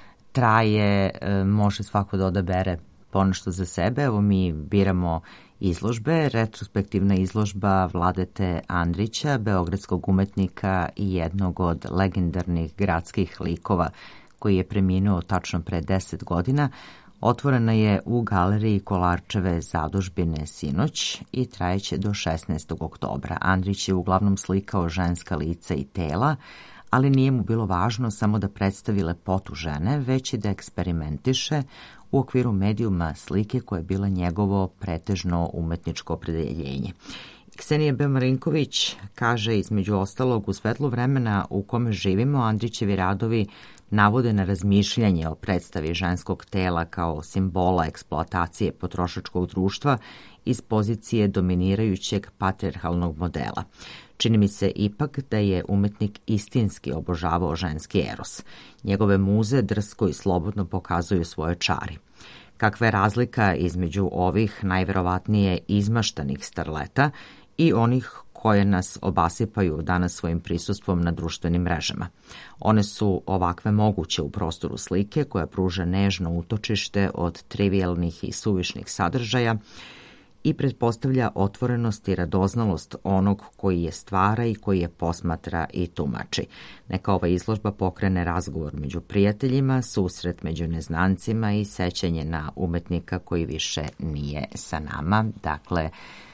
traje. Može svako da odabere ponešto za sebe. Evo, mi biramo izložbe. Retrospektivna izložba Vladete Andrića, beogradskog umetnika i jednog od legendarnih gradskih likova koji je preminuo tačno pre deset godina, otvorena je u galeriji Kolarčeve zadužbine sinoć i trajeće do šesnaestog oktobra. Andrić je uglavnom slikao ženska lica i tela, ali nije mu bilo važno samo da predstavi lepotu žene, već i da eksperimentiše u okviru medijuma slike koja je bila njegovo pretežno umetničko opredeljenje. Ksenija B. Marinković kaže između ostalog: u svetlu vremena u kome živimo, Andrićevi radovi navode na razmišljanje o predstavi ženskog tela kao simbola eksploatacije potrošačkog društva iz pozicije dominirajućeg patrijarhalnog modela. Čini mi se ipak da je umetnik istinski obožavao ženski eros. Njegove muze drsko i slobodno pokazuju svoje čari. Kakva je razlika između ovih najverovatnije izmaštanih starleta i onih koje nas obasipaju danas svojim prisustvom na društvenim mrežama. One su ovakve moguće u prostoru slike koja pruža nežno utočište od trivijalnih i suvišnih sadržaja i pretpostavlja otvorenost i radoznalost onog koji je stvara i koji je posmatra i tumači. Neka ova izložba pokrene razgovor među prijateljima, susret među neznancima i sećanje na umetnika koji više nije sa nama. Dakle,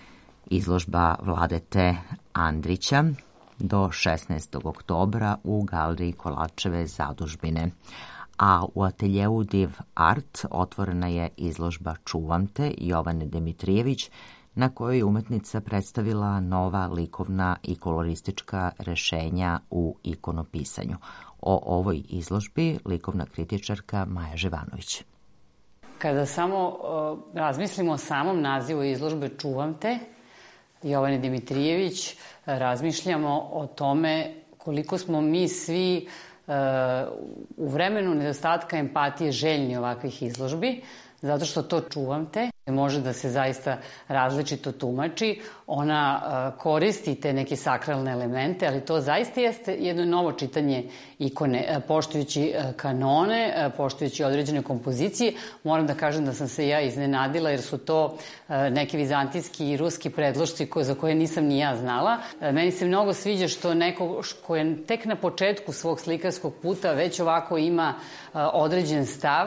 izložba Vladete Andrića do šesnaestog oktobra u galeriji Kolarčeve zadužbine. A u ateljeu Div Art otvorena je izložba Čuvam te Jovane Dimitrijević, na kojoj je umetnica predstavila nova likovna i koloristička rešenja u ikonopisanju. O ovoj izložbi likovna kritičarka Maja Živanović. Kada samo uh, razmislimo o samom nazivu izložbe Čuvam te, Jovane Dimitrijević razmišljamo o tome koliko smo mi svi u vremenu nedostatka empatije željni ovakvih izložbi, zato što to čuvam te. Može da se zaista različito tumači. Ona koristi te neke sakralne elemente, ali to zaista jeste jedno novo čitanje ikone, poštujući kanone, poštujući određene kompozicije. Moram da kažem da sam se ja iznenadila, jer su to neki vizantijski i ruski predlošci za koje nisam ni ja znala. Meni se mnogo sviđa što neko ko je tek na početku svog slikarskog puta već ovako ima određen stav.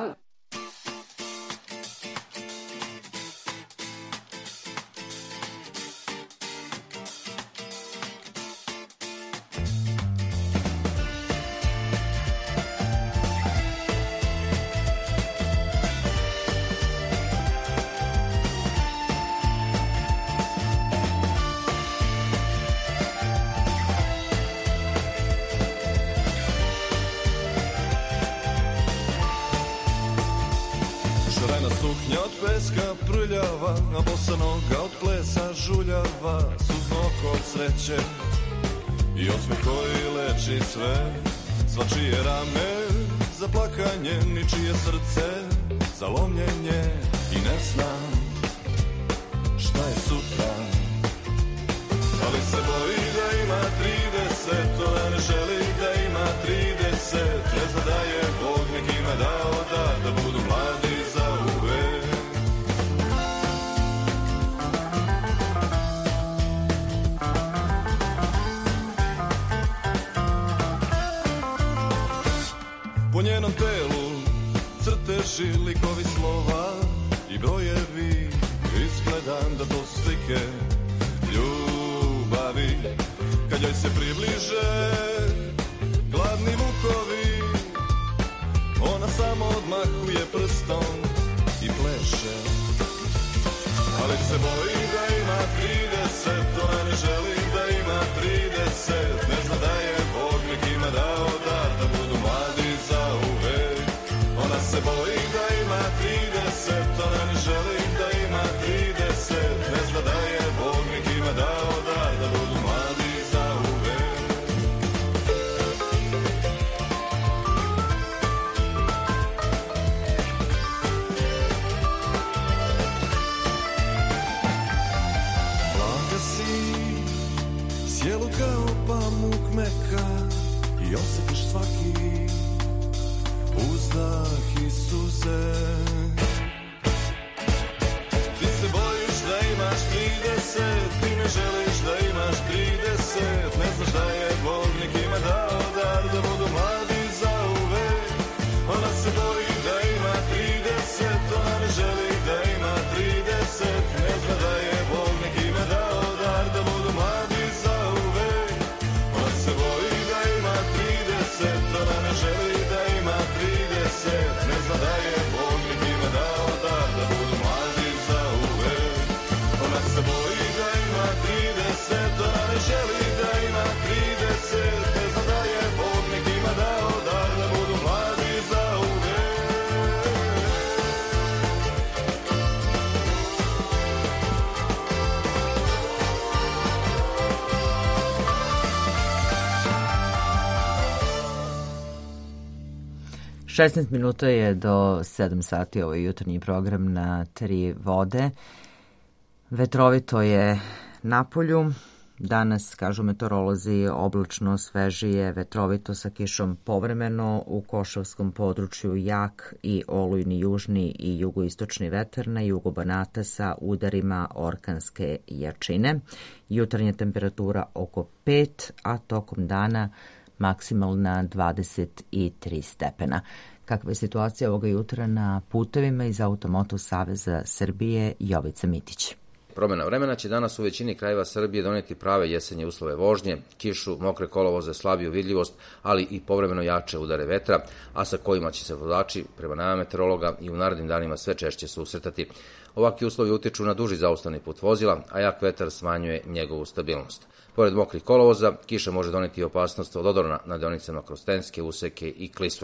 A bosa noga od plesa žuljava, suzno oko od sreće i osmeh koji leči sve. Svačije rame za plakanje, ničije srce za lomljenje. I ne znam šta je sutra, ali se boji da ima trideset. Ona ne želi da ima trideset. Ne zna da je Bog nekima dao dar da budu mladi za uvek. Po njenom telu crteži, likovi slova i brojevi. Izgledam da to slike ljubavi. Kad joj se približe gladni vukovi, ona samo odmahuje prstom i pleše. Ali se boji da ima trideset. Ona ne želi da ima trideset. Ne zna da je Bog nekima dao dar da budu mladi za uvek. Ona se boji da ima trideset. Ona ne želi da ima trideset. Ne zna da je Bog nekima dao dar da budu mladi za uvek. Mlada si, sjelu kao pamuk meka i osjetiš svaki uzdah i suze. Ti se bojiš da imaš trideset, ti ne želiš da imaš trideset. Ne znaš da je Bog nekima dao dar da budu mladi za uvek. Ona se boji da ima trideset, ona ne želi da ima trideset. Ne zna da je Bog nekima dao dar da budu mladi za uvek. Ona se boji da ima trideset, ona ne želi da ima trideset. Ne zna da je Bog nekima dao dar da budu mladi za uvek. Ona se boji da ima trideset, ona ne želi da ima trideset. Ne zna da je Bog nekima dao dar da budu mladi za uvek. šesnaest minuta je do sedam sati, ovaj jutarnji program na Tri vode. Vetrovito je napolju. Danas, kažu meteorolozi, oblačno, svežije, vetrovito sa kišom povremeno. U Košavskom području jak i olujni južni i jugoistočni vetar, na jugu Banata sa udarima orkanske jačine. Jutarnja temperatura oko pet, a tokom dana maksimalna dvadeset tri stepena. Kakva je situacija ovoga jutra na putevima? Iz Automoto saveza Srbije Jovica Mitić. Promjena vremena će danas u većini krajeva Srbije doneti prave jesenje uslove vožnje, kišu, mokre kolovoze, slabiju vidljivost, ali i povremeno jače udare vetra, a sa kojima će se vozači, prema najavama meteorologa, i u narednim danima sve češće susretati. Ovakvi uslovi utiču na duži zaustavni put vozila, a jak vetar smanjuje njegovu stabilnost. Pored mokrih kolovoza, kiša može doneti opasnost od odorna na deonicama kroz Tenske, Useke i Klisure.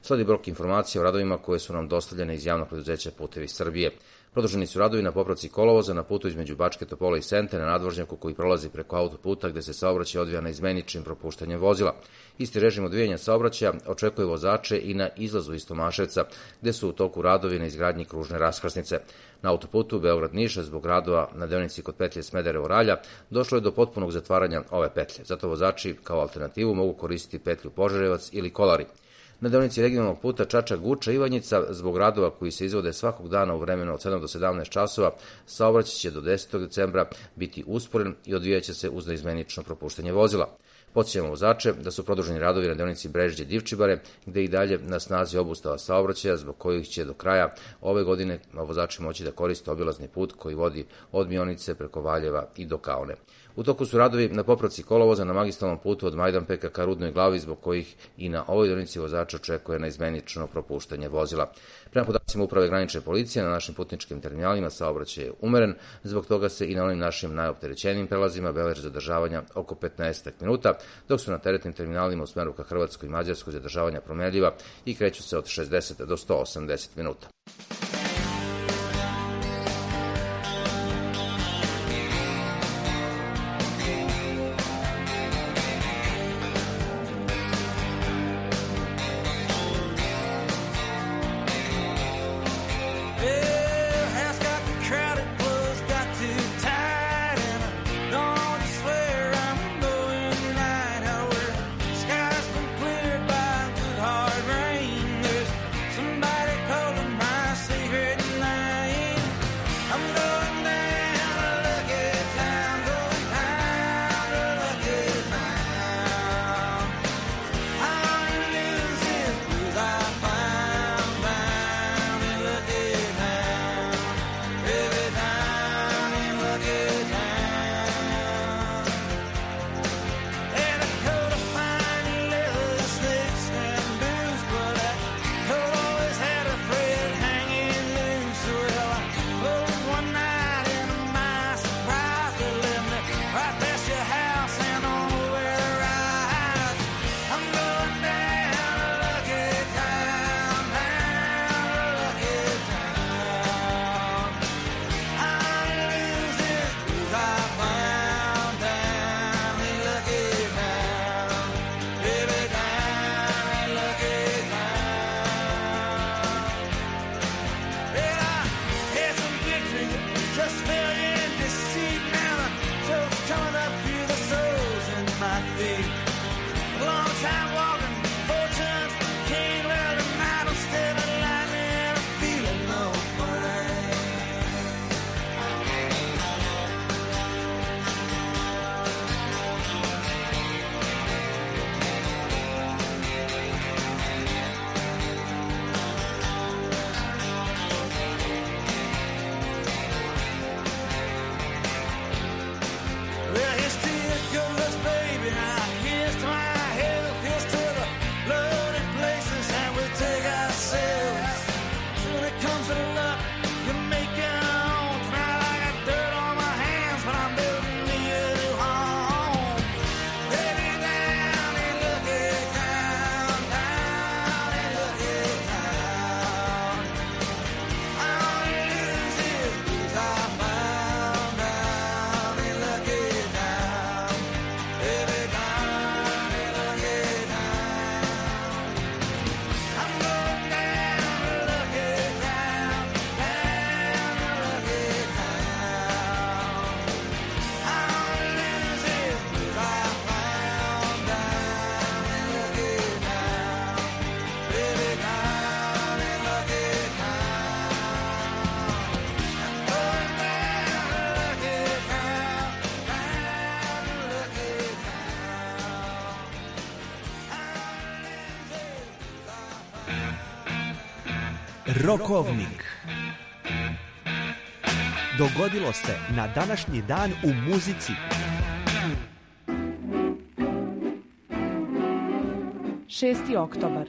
Sledi brok informacija o radovima koje su nam dostavljene iz javnog preduzeća Putevi Srbije. Produženi su radovi na popravci kolovoza na putu između Bačke Topole i Sente na nadvožnjaku koji prolazi preko autoputa gde se saobraćaj odvija naizmeničnim propuštanjem vozila. Isti režim odvijanja saobraćaja očekuje vozače i na izlazu iz Tomaševca gde su u toku radovi na izgradnji kružne raskrsnice. Na autoputu Beograd-Niš zbog radova na deonici kod petlje Smederevo-Ralja došlo je do potpunog zatvaranja ove petlje. Zato vozači kao alternativu mogu koristiti petlju Požarevac ili Kolari. Na deonici regionalnog puta Čačak-Guča-Ivanjica, zbog radova koji se izvode svakog dana u vremenu od sedam do sedamnaest časova, saobraćaj će do desetog decembra biti usporen i odvijaće se uz neizmenično propuštanje vozila. Podsjećamo vozače da su produženi radovi na deonici Brežđe-Divčibare, gde i dalje na snazi obustava saobraćaja, zbog kojih će do kraja ove godine vozači moći da koriste obilazni put koji vodi od Mionice preko Valjeva i do Kaone. U toku su radovi na popravci kolovoza na magistralnom putu od Majdanpeka ka Rudnoj Glavi, zbog kojih i na ovoj deonici vozača očekuje naizmenično propuštanje vozila. Prema podacima Uprave granične policije, na našim putničkim terminalima saobraćaj je umeren, zbog toga se i na onim našim najopterećenijim prelazima beleže zadržavanja oko petnaest minuta, dok su na teretnim terminalima u smeru ka Hrvatskoj i Mađarskoj zadržavanja promenljiva i kreću se od šezdeset do sto osamdeset minuta. Rokovnik. Dogodilo se na današnji dan u muzici. šesti oktobar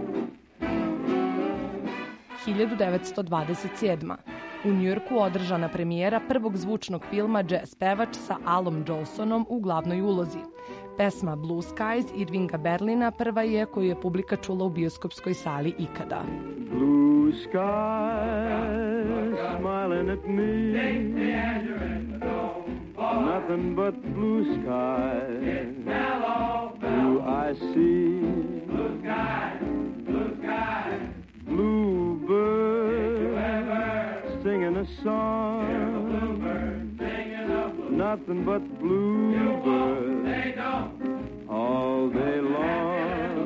hiljadu devetsto dvadeset sedma. U Njujorku održana premijera prvog zvučnog filma Jazz pevač sa Alom Jolsonom u glavnoj ulozi. Pesma Blue Skies Irvinga Berlina prva je koju je publika čula u bioskopskoj sali ikada. Blue skies smiling at me, nothing but blue skies. Blue I see, blue skies, blue skies. Blue bird singing a song, nothing but blue birds all day long.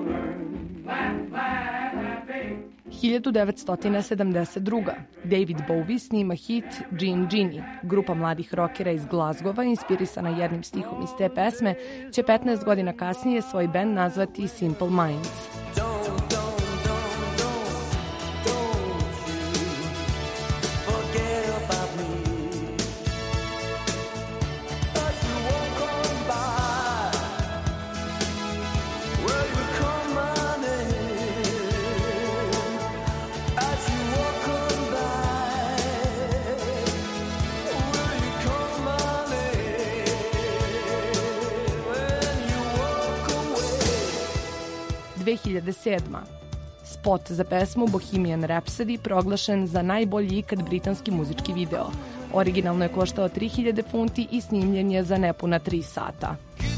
hiljadu devetsto sedamdeset druga. David Bowie snima hit Jean Genie. Grupa mladih rokera iz Glazgova, inspirisana jednim stihom iz te pesme, će petnaest godina kasnije svoj bend nazvati Simple Minds. dve hiljade sedma. Spot za pesmu Bohemian Rhapsody proglašen za najbolji ikad britanski muzički video. Originalno je koštao tri hiljade funti i snimljen je za nepuna tri sata.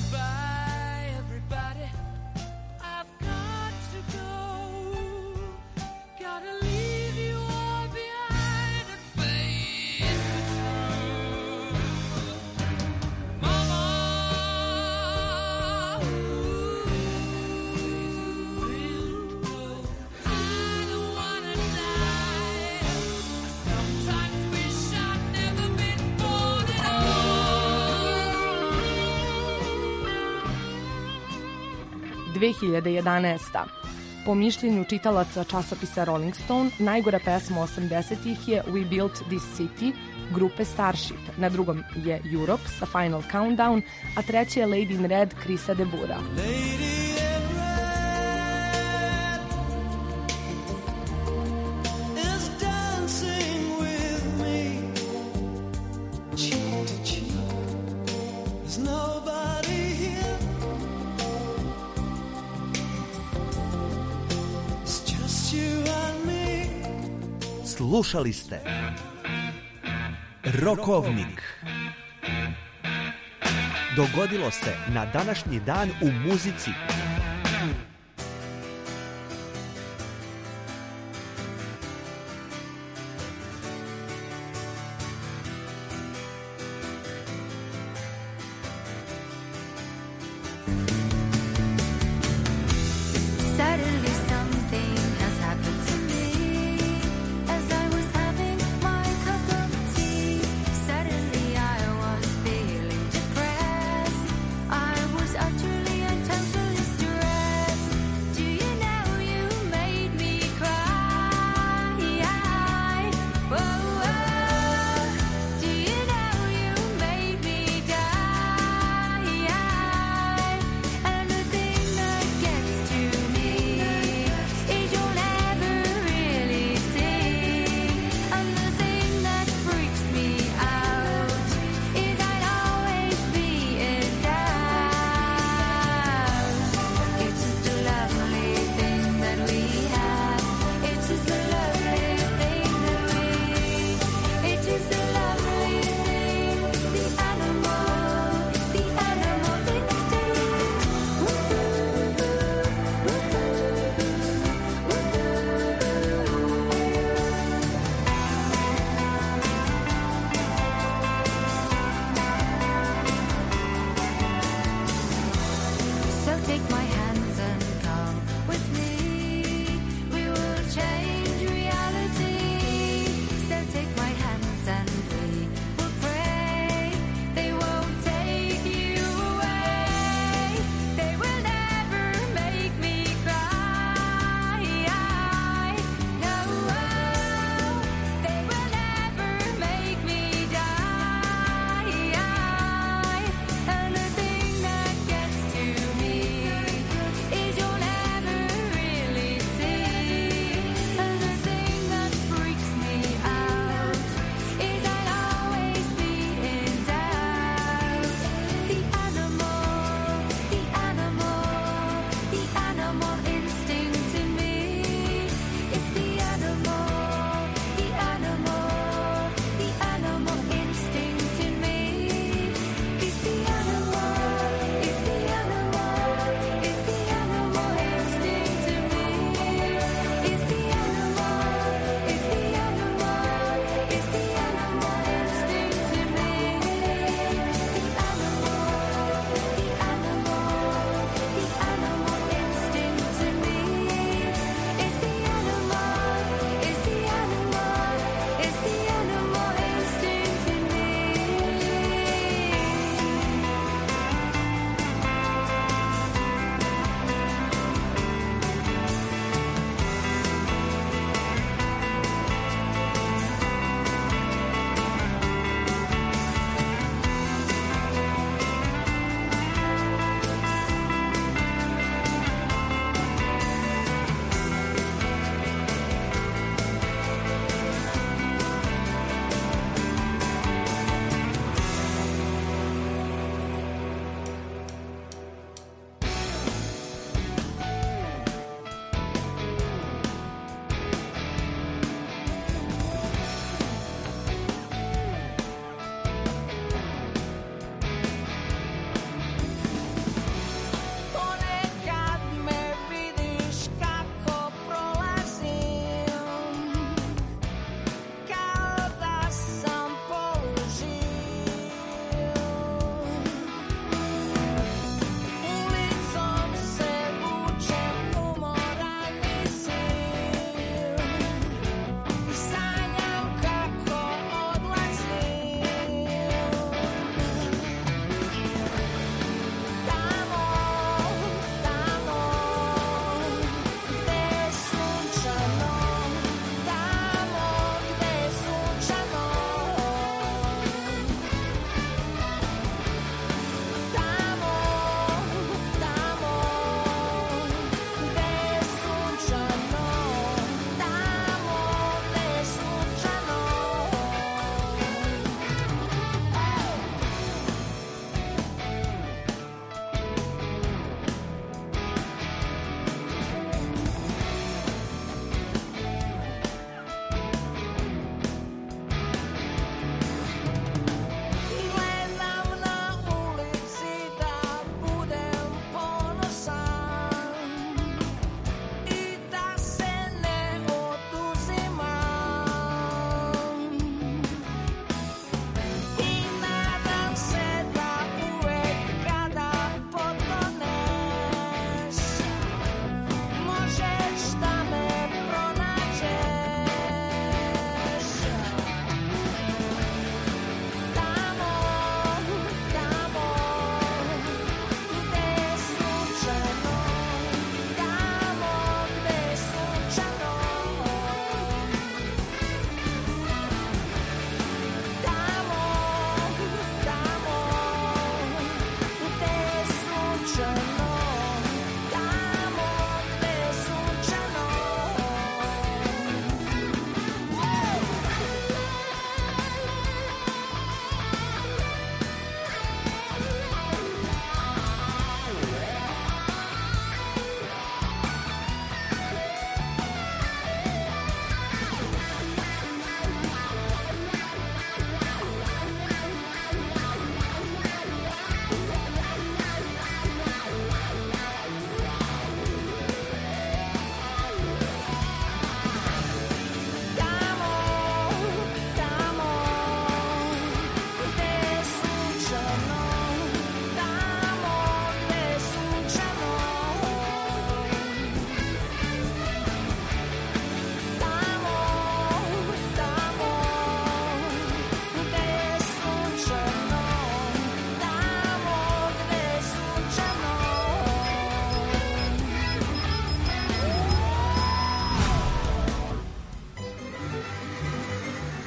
dve hiljade jedanaesta. Po mišljenju čitalaca časopisa Rolling Stone, najgora pesma osamdesetih je We Built This City grupe Starship. Na drugom je Europe sa Final Countdown, a treći je Lady in Red Chrisa de Burgh. Slušali ste Rokovnik. Dogodilo se na današnji dan u muzici. Actually, I totally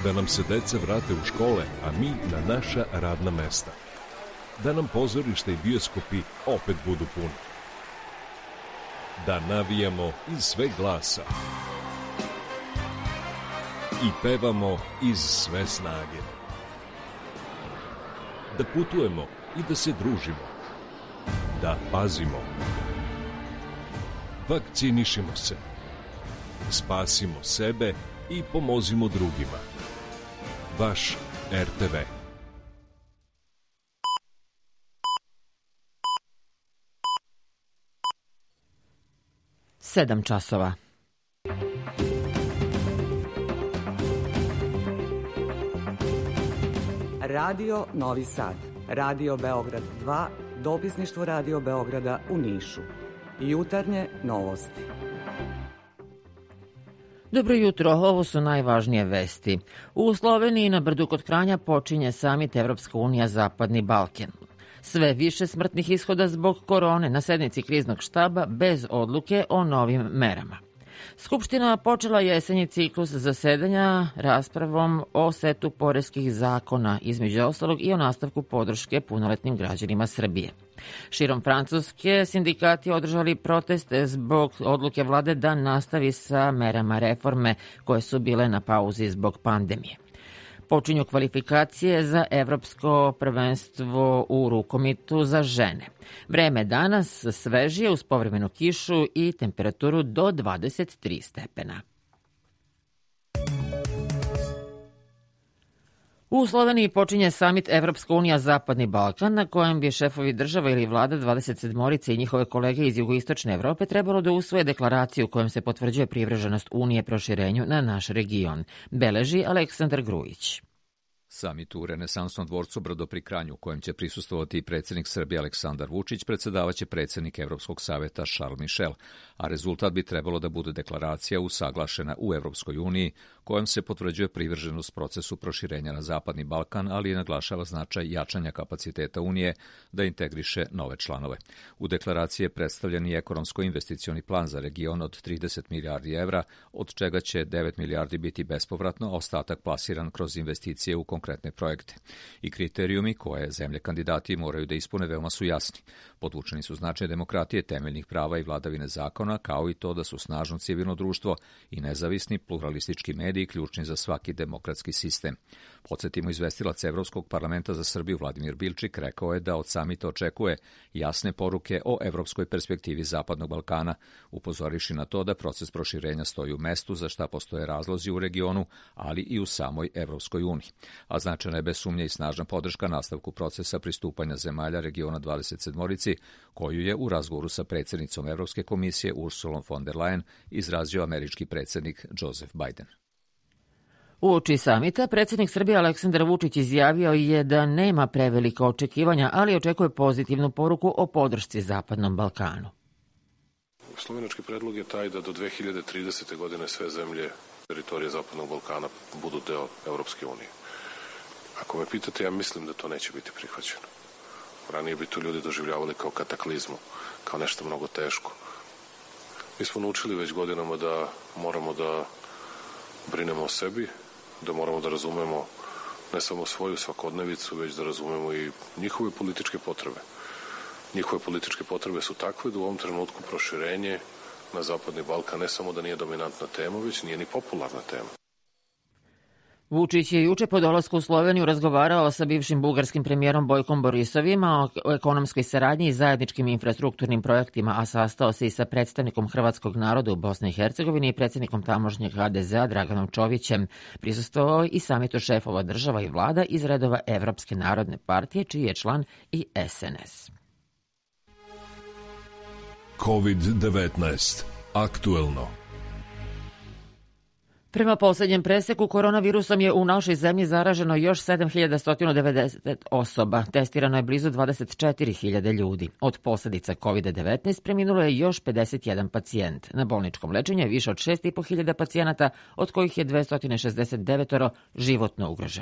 da nam se deca vrate u škole, a mi na naša radna mesta. Da nam pozorišta i bioskopi opet budu puni. Da navijamo iz sve glasa. I pevamo iz sve snage. Da putujemo i da se družimo. Da pazimo. Vakcinišimo se. Spasimo sebe i pomozimo drugima. Vaš er te ve. Sedam časova. Radio Novi Sad, Radio Beograd dva, dopisništvo Radio Beograda u Nišu. Jutarnje novosti. Dobro jutro, ovo su najvažnije vesti. U Sloveniji na brdu kod Kranja počinje samit Evropska unija Zapadni Balkan. Sve više smrtnih ishoda zbog korone na sednici kriznog štaba bez odluke o novim merama. Skupština počela jesenji ciklus zasedanja raspravom o setu poreskih zakona, između ostalog i o nastavku podrške punoletnim građanima Srbije. Širom Francuske sindikati održali proteste zbog odluke vlade da nastavi sa merama reforme koje su bile na pauzi zbog pandemije. Počinju kvalifikacije za evropsko prvenstvo u rukometu za žene. Vreme danas svežije uz povremenu kišu i temperaturu do dvadeset tri stepena. U Sloveniji počinje samit Evropska unija Zapadni Balkan, na kojem bi šefovi država ili vlada dvadeset sedmorice i njihove kolege iz jugoistočne Evrope trebalo da usvoje deklaraciju kojom se potvrđuje privrženost Unije proširenju na naš region, beleži Aleksandar Grujić. Samit u renesansnom dvorcu Brdo pri Kranju, u kojem će prisustvovati i predsjednik Srbije Aleksandar Vučić, predsedavaće predsjednik Evropskog saveta Charles Michel, a rezultat bi trebalo da bude deklaracija usaglašena u Evropskoj uniji, kojom se potvrđuje privrženost procesu proširenja na Zapadni Balkan, ali i naglašava značaj jačanja kapaciteta Unije da integriše nove članove. U deklaraciji je predstavljen i ekonomsko-investicioni plan za region od trideset milijardi evra, od čega će devet milijardi biti bespovratno, a ostatak plasiran kroz investicije u konkretne projekte. I kriterijumi koje zemlje kandidati moraju da ispune veoma su jasni. Podvučeni su značaj demokratije, temeljnih prava i vladavine zakona, kao i to da su snažno civilno društvo i nezavisni pluralistički mediji ključni za svaki demokratski sistem. Podsjetimo, izvestilac Evropskog parlamenta za Srbiju Vladimir Bilčik rekao je da od samita očekuje jasne poruke o evropskoj perspektivi Zapadnog Balkana, upozoriši na to da proces proširenja stoji u mestu za šta postoje razlozi u regionu, ali i u samoj Evropskoj uniji. A značajna je bez sumnje i snažna podrška nastavku procesa pristupanja zemalja regiona dvadeset sedmorici, koju je u razgovoru sa predsjednicom Evropske komisije Ursulom von der Leyen izrazio američki predsjednik Joseph Biden. Uoči samita, predsjednik Srbije Aleksandar Vučić izjavio je da nema prevelika očekivanja, ali očekuje pozitivnu poruku o podršci Zapadnom Balkanu. Slovenački predlog je taj da do dve hiljade tridesete. godine sve zemlje teritorije Zapadnog Balkana budu deo Evropske unije. Ako me pitate, ja mislim da to neće biti prihvaćeno. Ranije bi to ljudi doživljavali kao kataklizmu, kao nešto mnogo teško. Mi smo naučili već godinama da moramo da brinemo o sebi, da moramo da razumemo ne samo svoju svakodnevicu, već da razumemo i njihove političke potrebe. Njihove političke potrebe su takve da u ovom trenutku proširenje na Zapadni Balkan ne samo da nije dominantna tema, već nije ni popularna tema. Vučić je juče po dolasku u Sloveniju razgovarao sa bivšim bugarskim premijerom Bojkom Borisovim o ekonomskoj saradnji i zajedničkim infrastrukturnim projektima, a sastao se i sa predstavnikom hrvatskog naroda u Bosni i Hercegovini i predsjednikom tamošnjeg ha de zea Draganom Čovićem. Prisustvovao i samitu šefova država i vlada iz redova Evropske narodne partije, čiji je član i es en es. kovid devetnaest. Aktuelno. Prema poslednjem preseku, koronavirusom je u našoj zemlji zaraženo još sedam hiljada sto devedeset osoba. Testirano je blizu dvadeset četiri hiljade ljudi. Od posledica kovid devetnaest preminulo je još pedeset jedan pacijent. Na bolničkom lečenju je više od šest i po hiljada pacijenata, od kojih je dvesta šezdeset devet životno ugroženo.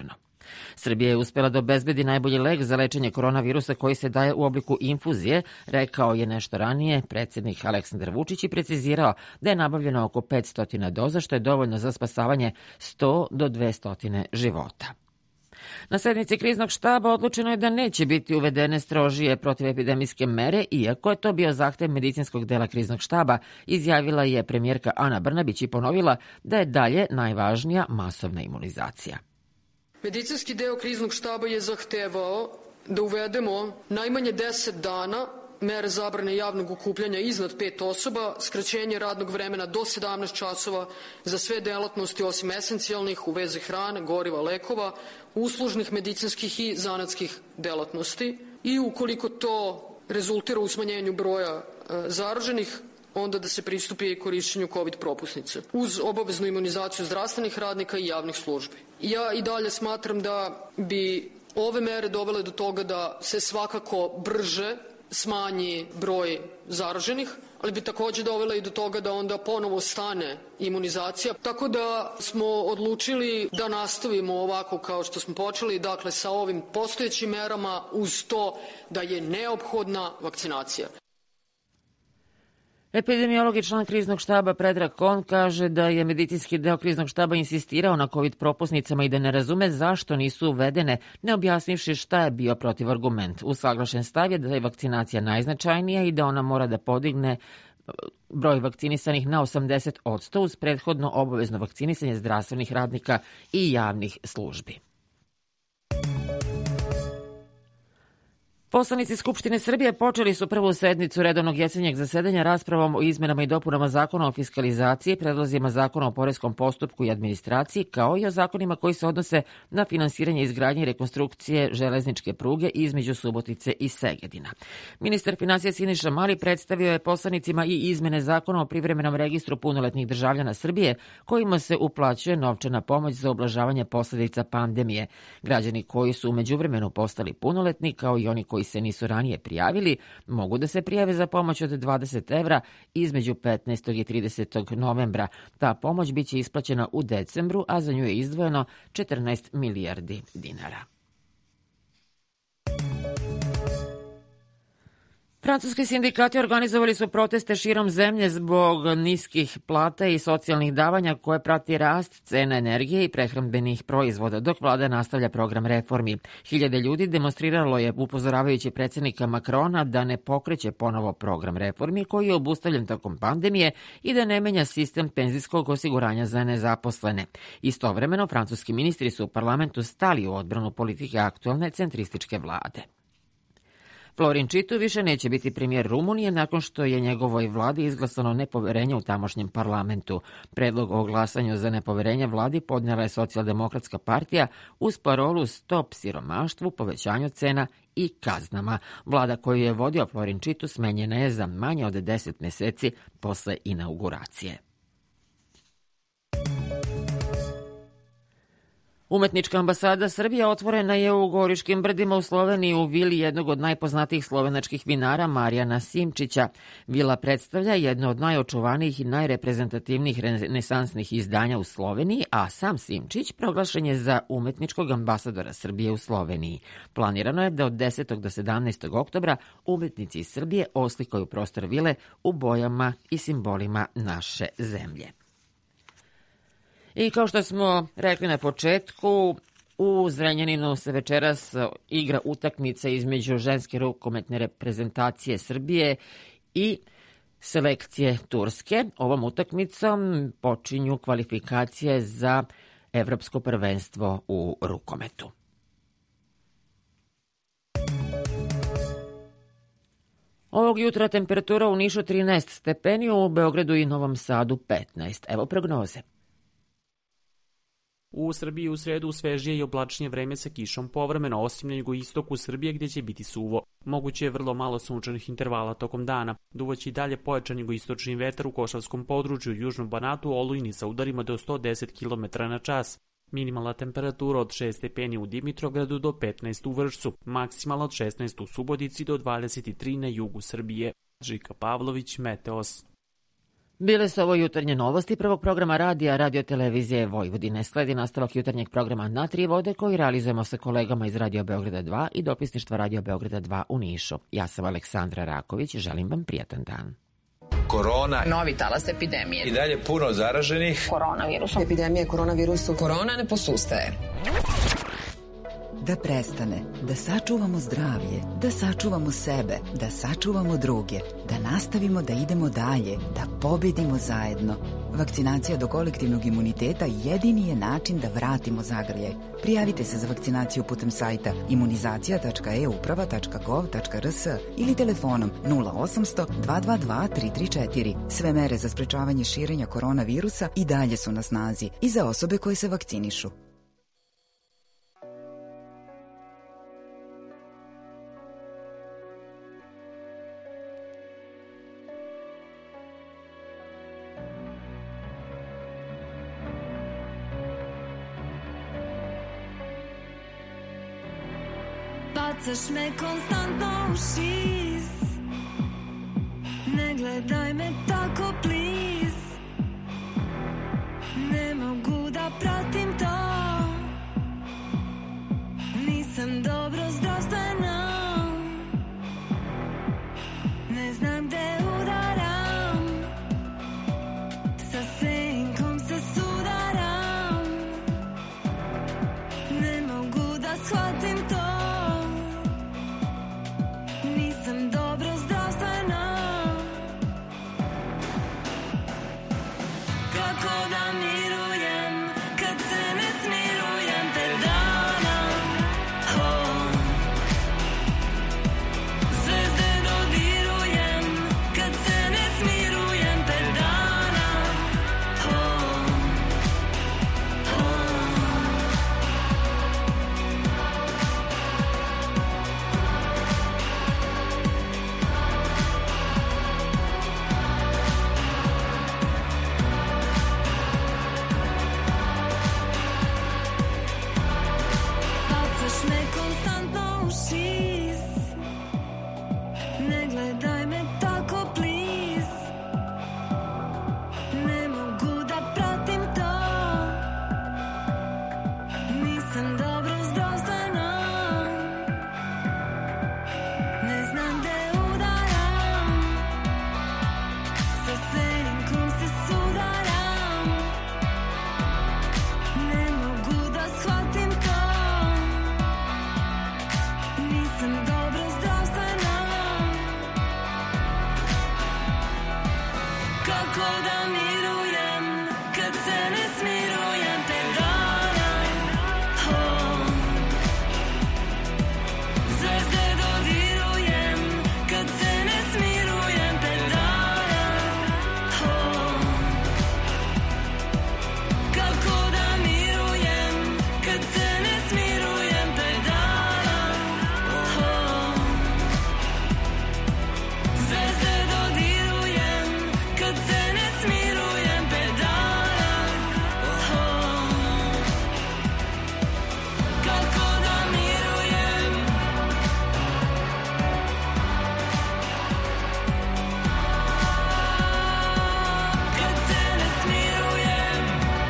Srbija je uspela da obezbedi najbolji lek za lečenje koronavirusa koji se daje u obliku infuzije, rekao je nešto ranije predsjednik Aleksandar Vučić i precizirao da je nabavljeno oko petsto doza, što je dovoljno za spasavanje sto do dvesta života. Na sednici kriznog štaba odlučeno je da neće biti uvedene strožije protivepidemijske mere, iako je to bio zahtev medicinskog dela kriznog štaba, izjavila je premijerka Ana Brnabić i ponovila da je dalje najvažnija masovna imunizacija. Medicinski deo kriznog štaba je zahtevao da uvedemo najmanje deset dana mere zabrane javnog okupljanja iznad pet osoba, skraćenje radnog vremena do sedamnaest časova za sve delatnosti osim esencijalnih u vezi hrane, goriva, lekova, uslužnih medicinskih i zanatskih delatnosti i ukoliko to rezultira u smanjenju broja e, zaraženih, onda da se pristupi korišćenju COVID propusnice uz obaveznu imunizaciju zdravstvenih radnika i javnih službi. Ja i dalje smatram da bi ove mere dovele do toga da se svakako brže smanji broj zaraženih, ali bi takođe dovela i do toga da onda ponovo stane imunizacija. Tako da smo odlučili da nastavimo ovako kao što smo počeli, dakle sa ovim postojećim merama uz to da je neophodna vakcinacija. Epidemiolog i član kriznog štaba Predrag Kon kaže da je medicinski deo kriznog štaba insistirao na COVID propusnicama i da ne razume zašto nisu uvedene, ne objasnivši šta je bio protivargument. Usaglašen stav je da je vakcinacija najznačajnija i da ona mora da podigne broj vakcinisanih na osamdeset posto uz prethodno obavezno vakcinisanje zdravstvenih radnika i javnih službi. Poslanici Skupštine Srbije počeli su prvu sednicu redovnog jesenjeg zasedanja raspravom o izmenama i dopunama Zakona o fiskalizaciji, predlozima Zakona o poreskom postupku i administraciji, kao i o zakonima koji se odnose na finansiranje izgradnje i rekonstrukcije železničke pruge između Subotice i Segedina. Ministar finansija Siniša Mali predstavio je poslanicima i izmene Zakona o privremenom registru punoletnih državljana Srbije, kojima se uplaćuje novčana pomoć za ublažavanje posledica pandemije. Građani koji su u međuvremenu postali punoletni, kao i oni koji se nisu ranije prijavili, mogu da se prijave za pomoć od dvadeset evra između petnaestog i tridesetog novembra. Ta pomoć biće isplaćena u decembru, a za nju je izdvojeno četrnaest milijardi dinara. Francuski sindikati organizovali su proteste širom zemlje zbog niskih plata i socijalnih davanja koje prati rast cena energije i prehrambenih proizvoda, dok vlada nastavlja program reformi. Hiljade ljudi demonstriralo je upozoravajući predsjednika Macrona da ne pokreće ponovo program reformi koji je obustavljen tokom pandemije i da ne menja sistem penzijskog osiguranja za nezaposlene. Istovremeno, francuski ministri su u parlamentu stali u odbranu politike aktualne centrističke vlade. Florin Čitu više neće biti premijer Rumunije nakon što je njegovoj vladi izglasano nepoverenje u tamošnjem parlamentu. Predlog o glasanju za nepoverenje vladi podnijela je Socijaldemokratska partija uz parolu Stop siromaštvu, povećanju cena i kaznama. Vlada koju je vodio Florin Čitu smenjena je za manje od deset meseci posle inauguracije. Umetnička ambasada Srbije otvorena je u Goriškim brdima u Sloveniji u vili jednog od najpoznatijih slovenačkih vinara Marijana Simčića. Vila predstavlja jedno od najočuvanijih i najreprezentativnijih renesansnih izdanja u Sloveniji, a sam Simčić proglašen je za umetničkog ambasadora Srbije u Sloveniji. Planirano je da od desetog do sedamnaestog oktobra umetnici iz Srbije oslikaju prostor vile u bojama i simbolima naše zemlje. I kao što smo rekli na početku, u Zrenjaninu se večeras igra utakmica između ženske rukometne reprezentacije Srbije i selekcije Turske. Ovom utakmicom počinju kvalifikacije za Evropsko prvenstvo u rukometu. Ovog jutra temperatura u Nišu trinaest stepeni, u Beogradu i Novom Sadu petnaest. Evo prognoze. U Srbiji u sredu svežije i oblačnije vreme sa kišom povremeno, osim na jugoistoku Srbije gdje će biti suvo. Moguće je vrlo malo sunčanih intervala tokom dana. Duvaće i dalje pojačan jugoistočni vetar u Košavskom području, Južnom Banatu, olujni sa udarima do sto deset kilometara na čas. Minimalna temperatura od šest stepeni u Dimitrovgradu do petnaest u Vršcu, maksimalna od šesnaest u Subotici do dvadeset tri na jugu Srbije. Žika Pavlović, Meteos. Bile su ovo jutarnje novosti prvog programa radija Radio Televizije Vojvodine. Sledi nastavak jutarnjeg programa Na tri vode koji realizujemo sa kolegama iz Radio Beograda dva i dopisništva Radio Beograda dva u Nišu. Ja sam Aleksandra Raković, želim vam prijatan dan. Korona. Novi talas epidemije. I dalje puno zaraženih. Koronavirusom. Epidemija koronavirusom. Korona ne posustaje. Da prestane, da sačuvamo zdravlje, da sačuvamo sebe, da sačuvamo druge, da nastavimo da idemo dalje, da pobedimo zajedno. Vakcinacija do kolektivnog imuniteta jedini je način da vratimo zagrljaj. Prijavite se za vakcinaciju putem sajta imunizacija tačka e uprava tačka gov tačka rs ili telefonom nula osamsto dva dva dva tri tri četiri. Sve mere za sprečavanje širenja koronavirusa i dalje su na snazi i za osobe koje se vakcinišu. Bacaš me konstantno u šiz, ne gledaj me tako please, ne mogu da pratim to, nisam dobro zdravstveno, ne znam gde udaram, sa senkom se sudaram, ne mogu da shvatim to. Nisam dobro zdravstveno. Kako da mirujem kad se ne smirujem pet dana. Oh. Zvezde dodirujem kad se ne smirujem pet dana. Oh. Oh. Bacaš me konstantno u šiz, ne gledaj me tako please, ne mogu da pratim to, nisam dobro zdravstveno, ne znam gde udaram, sa senkom se sudaram, ne mogu da shvatim to, nisam dobro zdravstveno. Kako da mirujem kad se ne smirujem pet dana. Oh. Zvezde dodirujem kad se ne smirujem pet dana. Oh. Kako da mirujem kad se ne smirujem pet dana. Oh. Zvezde dodirujem kad se ne smirujem pet dana. Oh. Kako da mirujem. Kad se ne smirujem.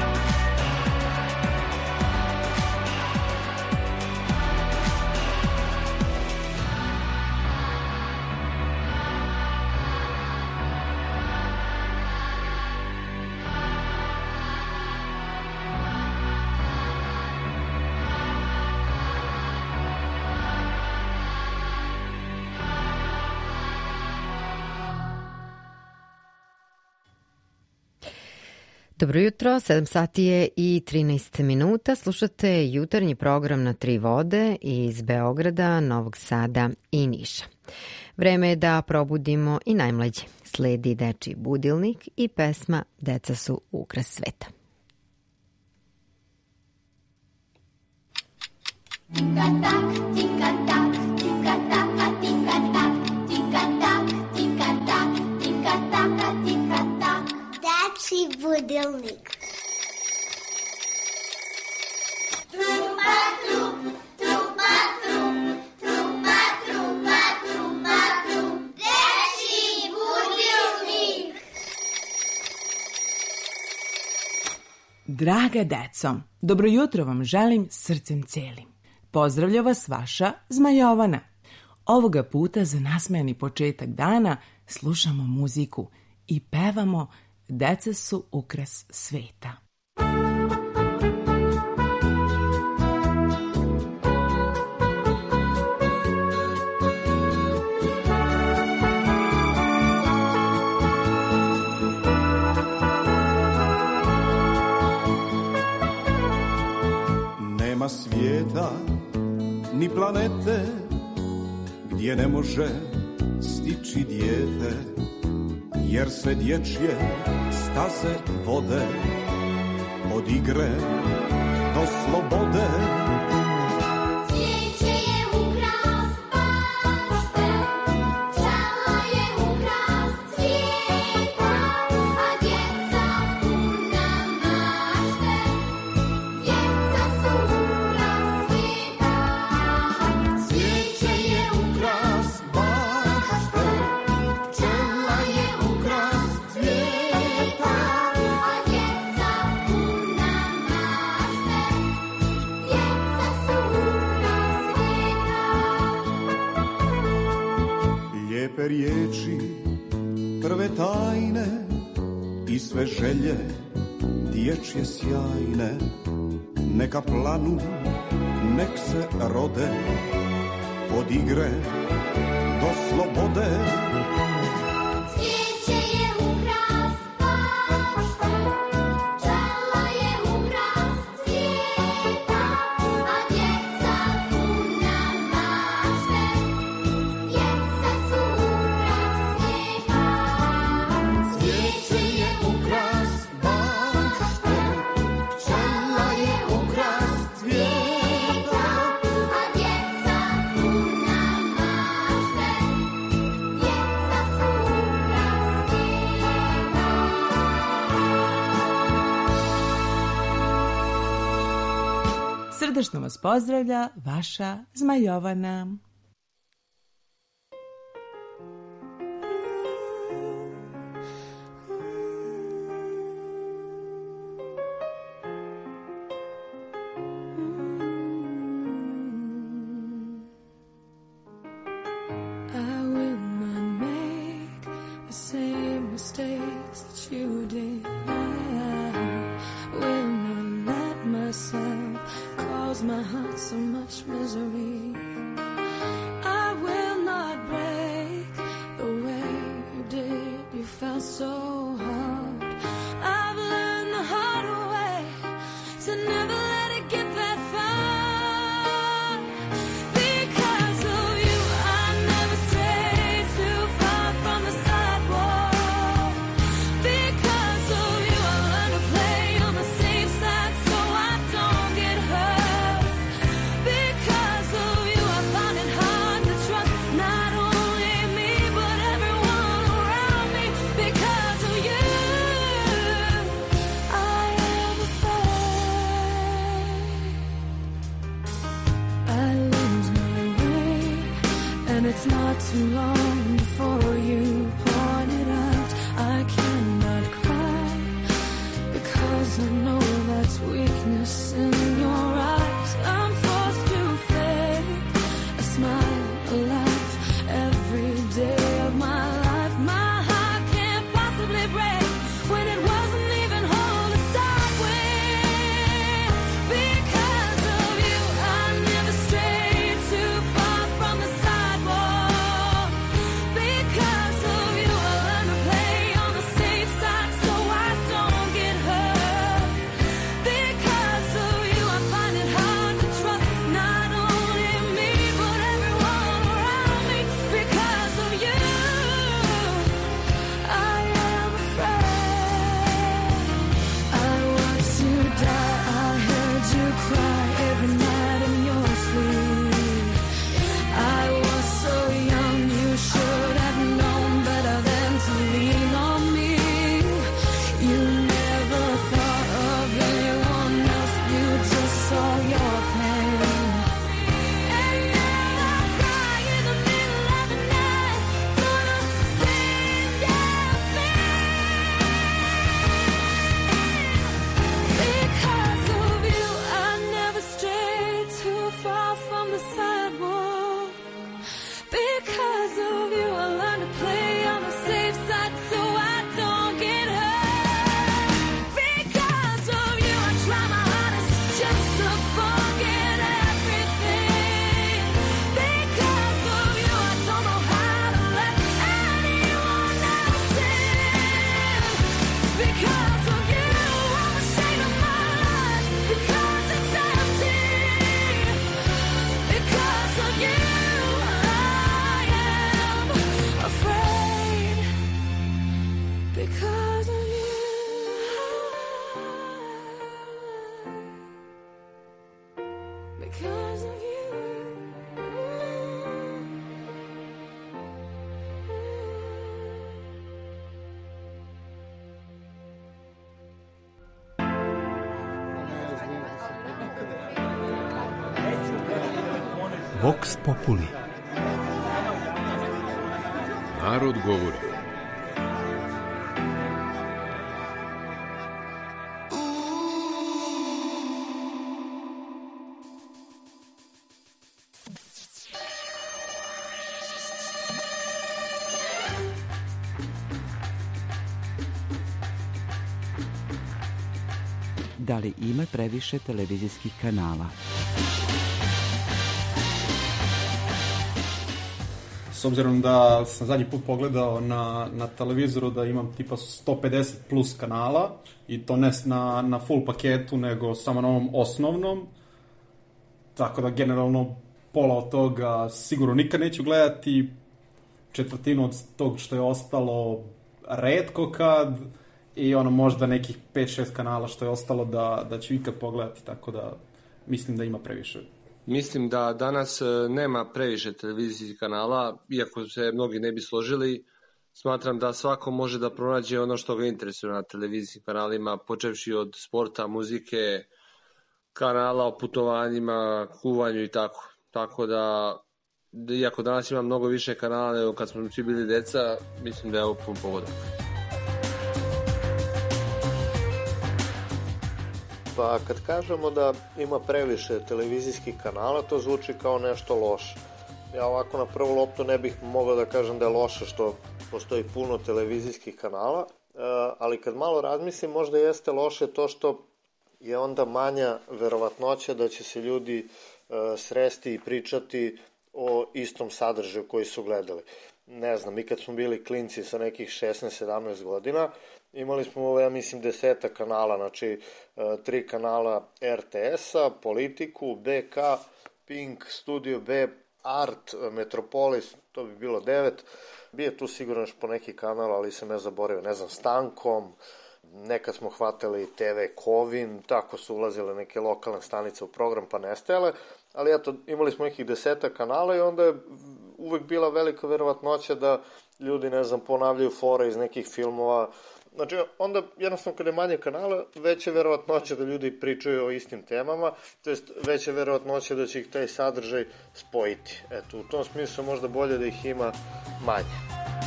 Dobro jutro, sedam sati je i trinaest minuta. Slušate jutarnji program Na tri vode iz Beograda, Novog Sada i Niša. Vreme je da probudimo i najmlađe. Sledi dečiji budilnik i pesma Deca su ukras sveta. Tika-tak, tika-tak, tika-taka, tika-tak, tika-tak, tika-tak, tika-taka, tika-tak. Dečiji budilnik. Trupa, trup, trupa, trup, trupa, trupa, trupa, trup. Dečiji budilnik. Draga deco, dobro jutro vam želim srcem celim. Pozdravlja vas vaša Zmajovana. Ovoga puta za nasmejani početak dana slušamo muziku i pevamo Deca su ukras sveta. Nema svijeta ni planete gdje ne može stići dijete, jer sve dječje staze vode od igre do slobode. Cvijeće je ukras bašte, pčela je ukras cvijeta, a djeca puna mašte, djeca su ukras svijeta. Cvijeće je ukras bašte, pčela je ukras cvijeta, A djeca puna mašte, djeca su ukras svijeta. lijepe riječi, prve tajne i sve želje dječje sjajne, neka planu, nek se rode od igre do slobode. Cvijeće je ukras bašte, pčela je ukras cvijeta, a djeca puna mašte, djeca su ukras svijeta. Cvijeće je ukras bašte, pčela je ukras cvijeta, A djeca puna mašte, djeca su ukras svijeta. Srdačno vas pozdravlja vaša Zmajovana. I will not make the same mistakes that you did. I will not let myself cause my heart so much misery. I will not break the way you did. You felt so hard. I've learned the hard way to never let it get that far. Because of you, I never strayed too far from the sidewalk. Because of you, I learned to play on the safe side so I don't get hurt. Because of you, I find it hard to trust not only me but everyone around me. Because of you, I am afraid I lose my way, and it's not too long before you point it out. I cannot cry because I know that's weakness in your eyes. I'm forced to fake a smile, a laugh every day of my life. My heart can't possibly break when it wasn't even whole to start with. Because of you, I never strayed too far from the sidewalk. Because Vox Populi. Narod govori. Da li ima previše televizijskih kanala? S obzirom da sam zadnji put pogledao na, na televizoru da imam tipa sto pedeset plus kanala i to ne na, na full paketu nego samo na ovom osnovnom, tako da generalno pola od toga sigurno nikad neću gledati, četvrtinu od tog što je ostalo redko kad i ono možda nekih pet šest kanala što je ostalo da, da ću ikad pogledati, tako da mislim da ima previše. Mislim da danas nema previše televizijskih kanala, iako se mnogi ne bi složili. Smatram da svako može da pronađe ono što ga interesuje na televizijskim kanalima, počevši od sporta, muzike, kanala o putovanjima, kuvanju i tako. Tako da, iako danas ima mnogo više kanala nego kad smo svi bili deca, mislim da je ovo pun pogodak. Pa kad kažemo da ima previše televizijskih kanala, to zvuči kao nešto loše. Ja ovako na prvu loptu ne bih mogao da kažem da je loše što postoji puno televizijskih kanala, ali kad malo razmislim možda jeste loše to što je onda manja verovatnoća da će se ljudi sresti i pričati o istom sadržaju koji su gledali. Ne znam, mi kad smo bili klinci sa nekih šesnaest sedamnaest godina, imali smo, ja mislim, deseta kanala, znači tri kanala er te es-a, Politiku, be ka, Pink, Studio B, Art, Metropolis, to bi bilo devet. Bija tu sigurno još po neki kanal, ali sam ja zaboravio, ne znam, Stankom, nekad smo hvatali te ve Kovin, tako su ulazile neke lokalne stanice u program pa nestajale, ali eto, imali smo nekih deseta kanala i onda je uvek bila velika verovatnoća da ljudi, ne znam, ponavljaju fore iz nekih filmova. Znači, onda jednostavno kada je manje kanala, veća verovatnoća da ljudi pričaju o istim temama, to jest veća verovatnoća da će ih taj sadržaj spojiti. Eto, u tom smislu možda bolje da ih ima manje.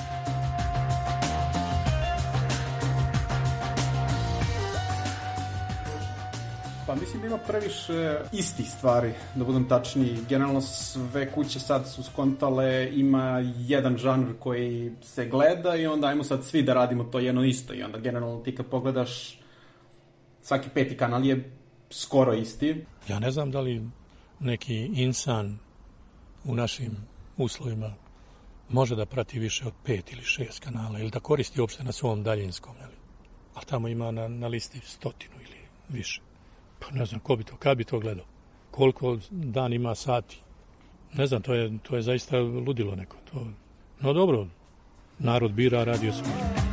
Pa mislim da ima previše istih stvari, da budem tačniji. Generalno sve kuće sad su skontale, ima jedan žanr koji se gleda i onda ajmo sad svi da radimo to jedno isto. I onda generalno ti kad pogledaš, svaki peti kanal je skoro isti. Ja ne znam da li neki insan u našim uslovima može da prati više od pet ili šest kanala ili da koristi uopšte na svom daljinskom. Ali tamo ima na, na listi stotinu ili više. Pa ne znam, ko bi to, kad bi to gledao? Koliko dan ima sati? Ne znam, to je, to je zaista ludilo neko. To... No dobro, narod bira, radio svoj.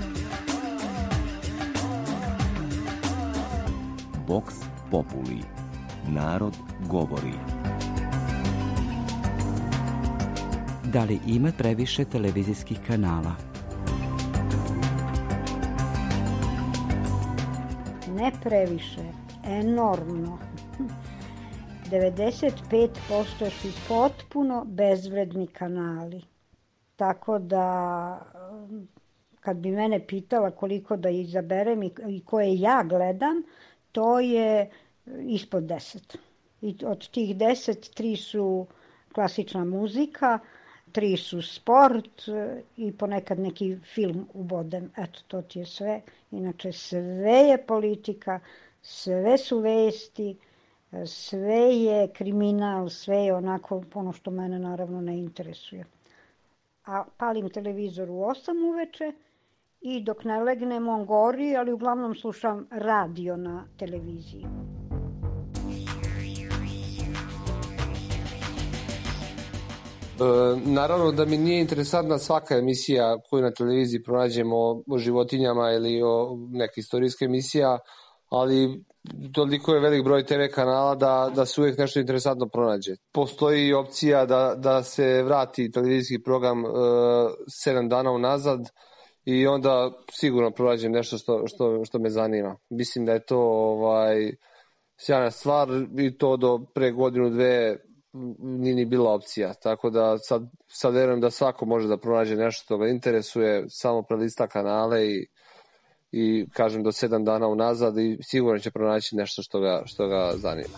Vox Populi. Narod govori. Da li ima previše televizijskih kanala? Ne previše. Enormno. devedeset pet posto su potpuno bezvredni kanali. Tako da, kad bi mene pitala koliko da izaberem i koje ja gledam, to je ispod deset. I od tih deset, tri su klasična muzika, tri su sport i ponekad neki film ubodem. Eto, to ti je sve. Inače, sve je politika, sve su vesti, sve je kriminal, sve je onako ono što mene naravno ne interesuje. A palim televizor u osam uveče i dok ne legnem on gori, ali uglavnom slušam radio na televiziji. E, naravno da mi nije interesantna svaka emisija koju na televiziji pronađemo o životinjama ili o neka istorijska emisija, ali toliko je velik broj te ve kanala da, da se uvijek nešto interesantno pronađe. Postoji opcija da, da se vrati televizijski program uh, sedam dana unazad i onda sigurno pronađem nešto što, što, što me zanima. Mislim da je to ovaj, sjajna stvar i to do pre godinu dve nije ni bila opcija. Tako da sad, sad verujem da svako može da pronađe nešto što ga interesuje, samo prelista kanale i, i kažem do sedam dana unazad i sigurno će pronaći nešto što ga, što ga zanima.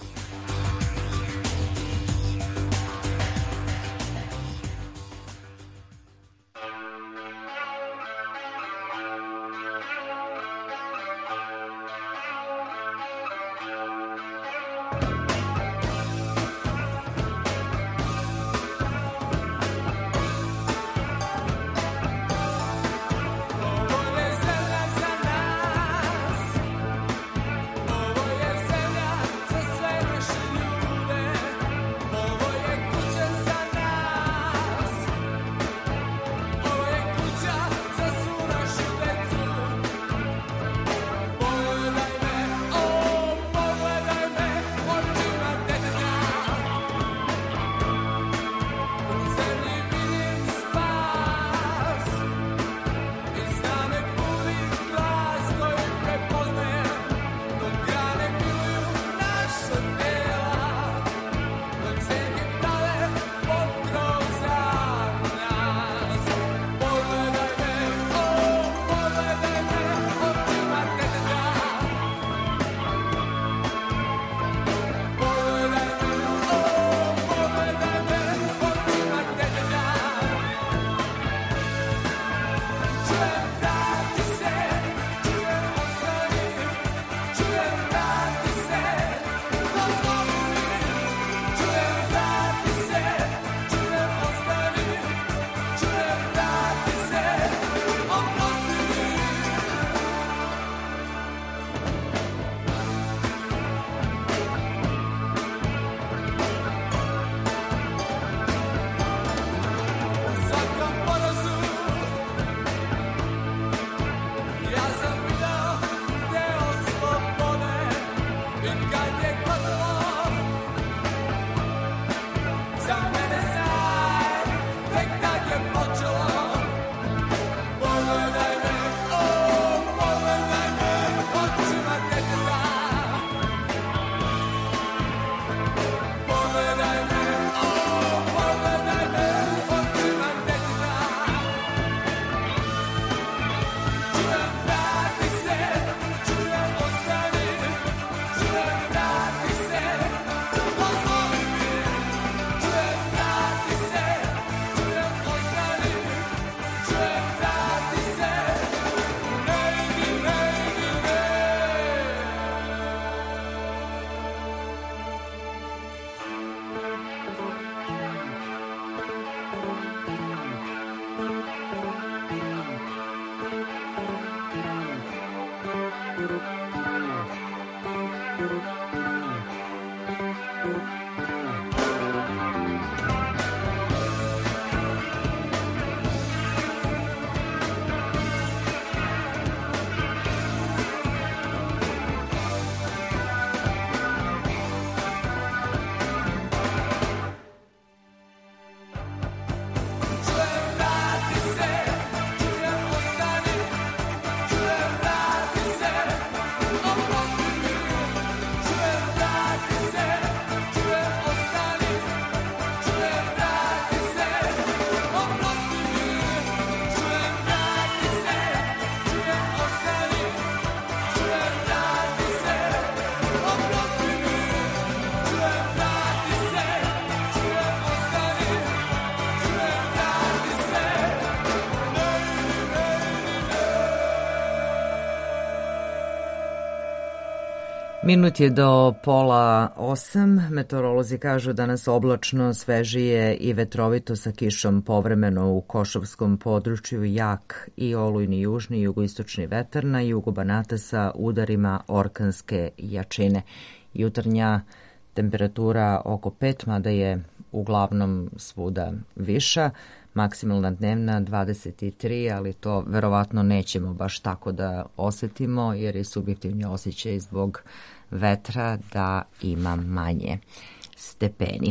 Minut je do pola osam. Meteorolozi kažu danas oblačno, svežije i vetrovito sa kišom povremeno u Košavskom području, jak i olujni južni i jugoistočni vetar, na jugu Banata sa udarima orkanske jačine. Jutarnja temperatura oko pet, mada je uglavnom svuda viša. Maksimalna dnevna dvadeset tri, ali to verovatno nećemo baš tako da osetimo, jer je subjektivni osjećaj zbog vetra da ima manje stepeni.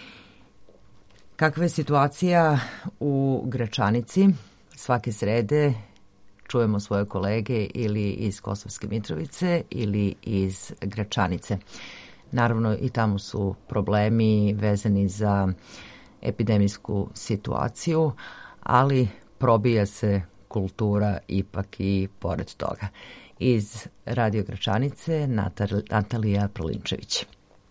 Kakva je situacija u Gračanici? Svake srede čujemo svoje kolege ili iz Kosovske Mitrovice ili iz Gračanice. Naravno i tamo su problemi vezani za epidemijsku situaciju, ali probija se kultura ipak i pored toga. Iz Radio Gračanice Natalija Prolinčević.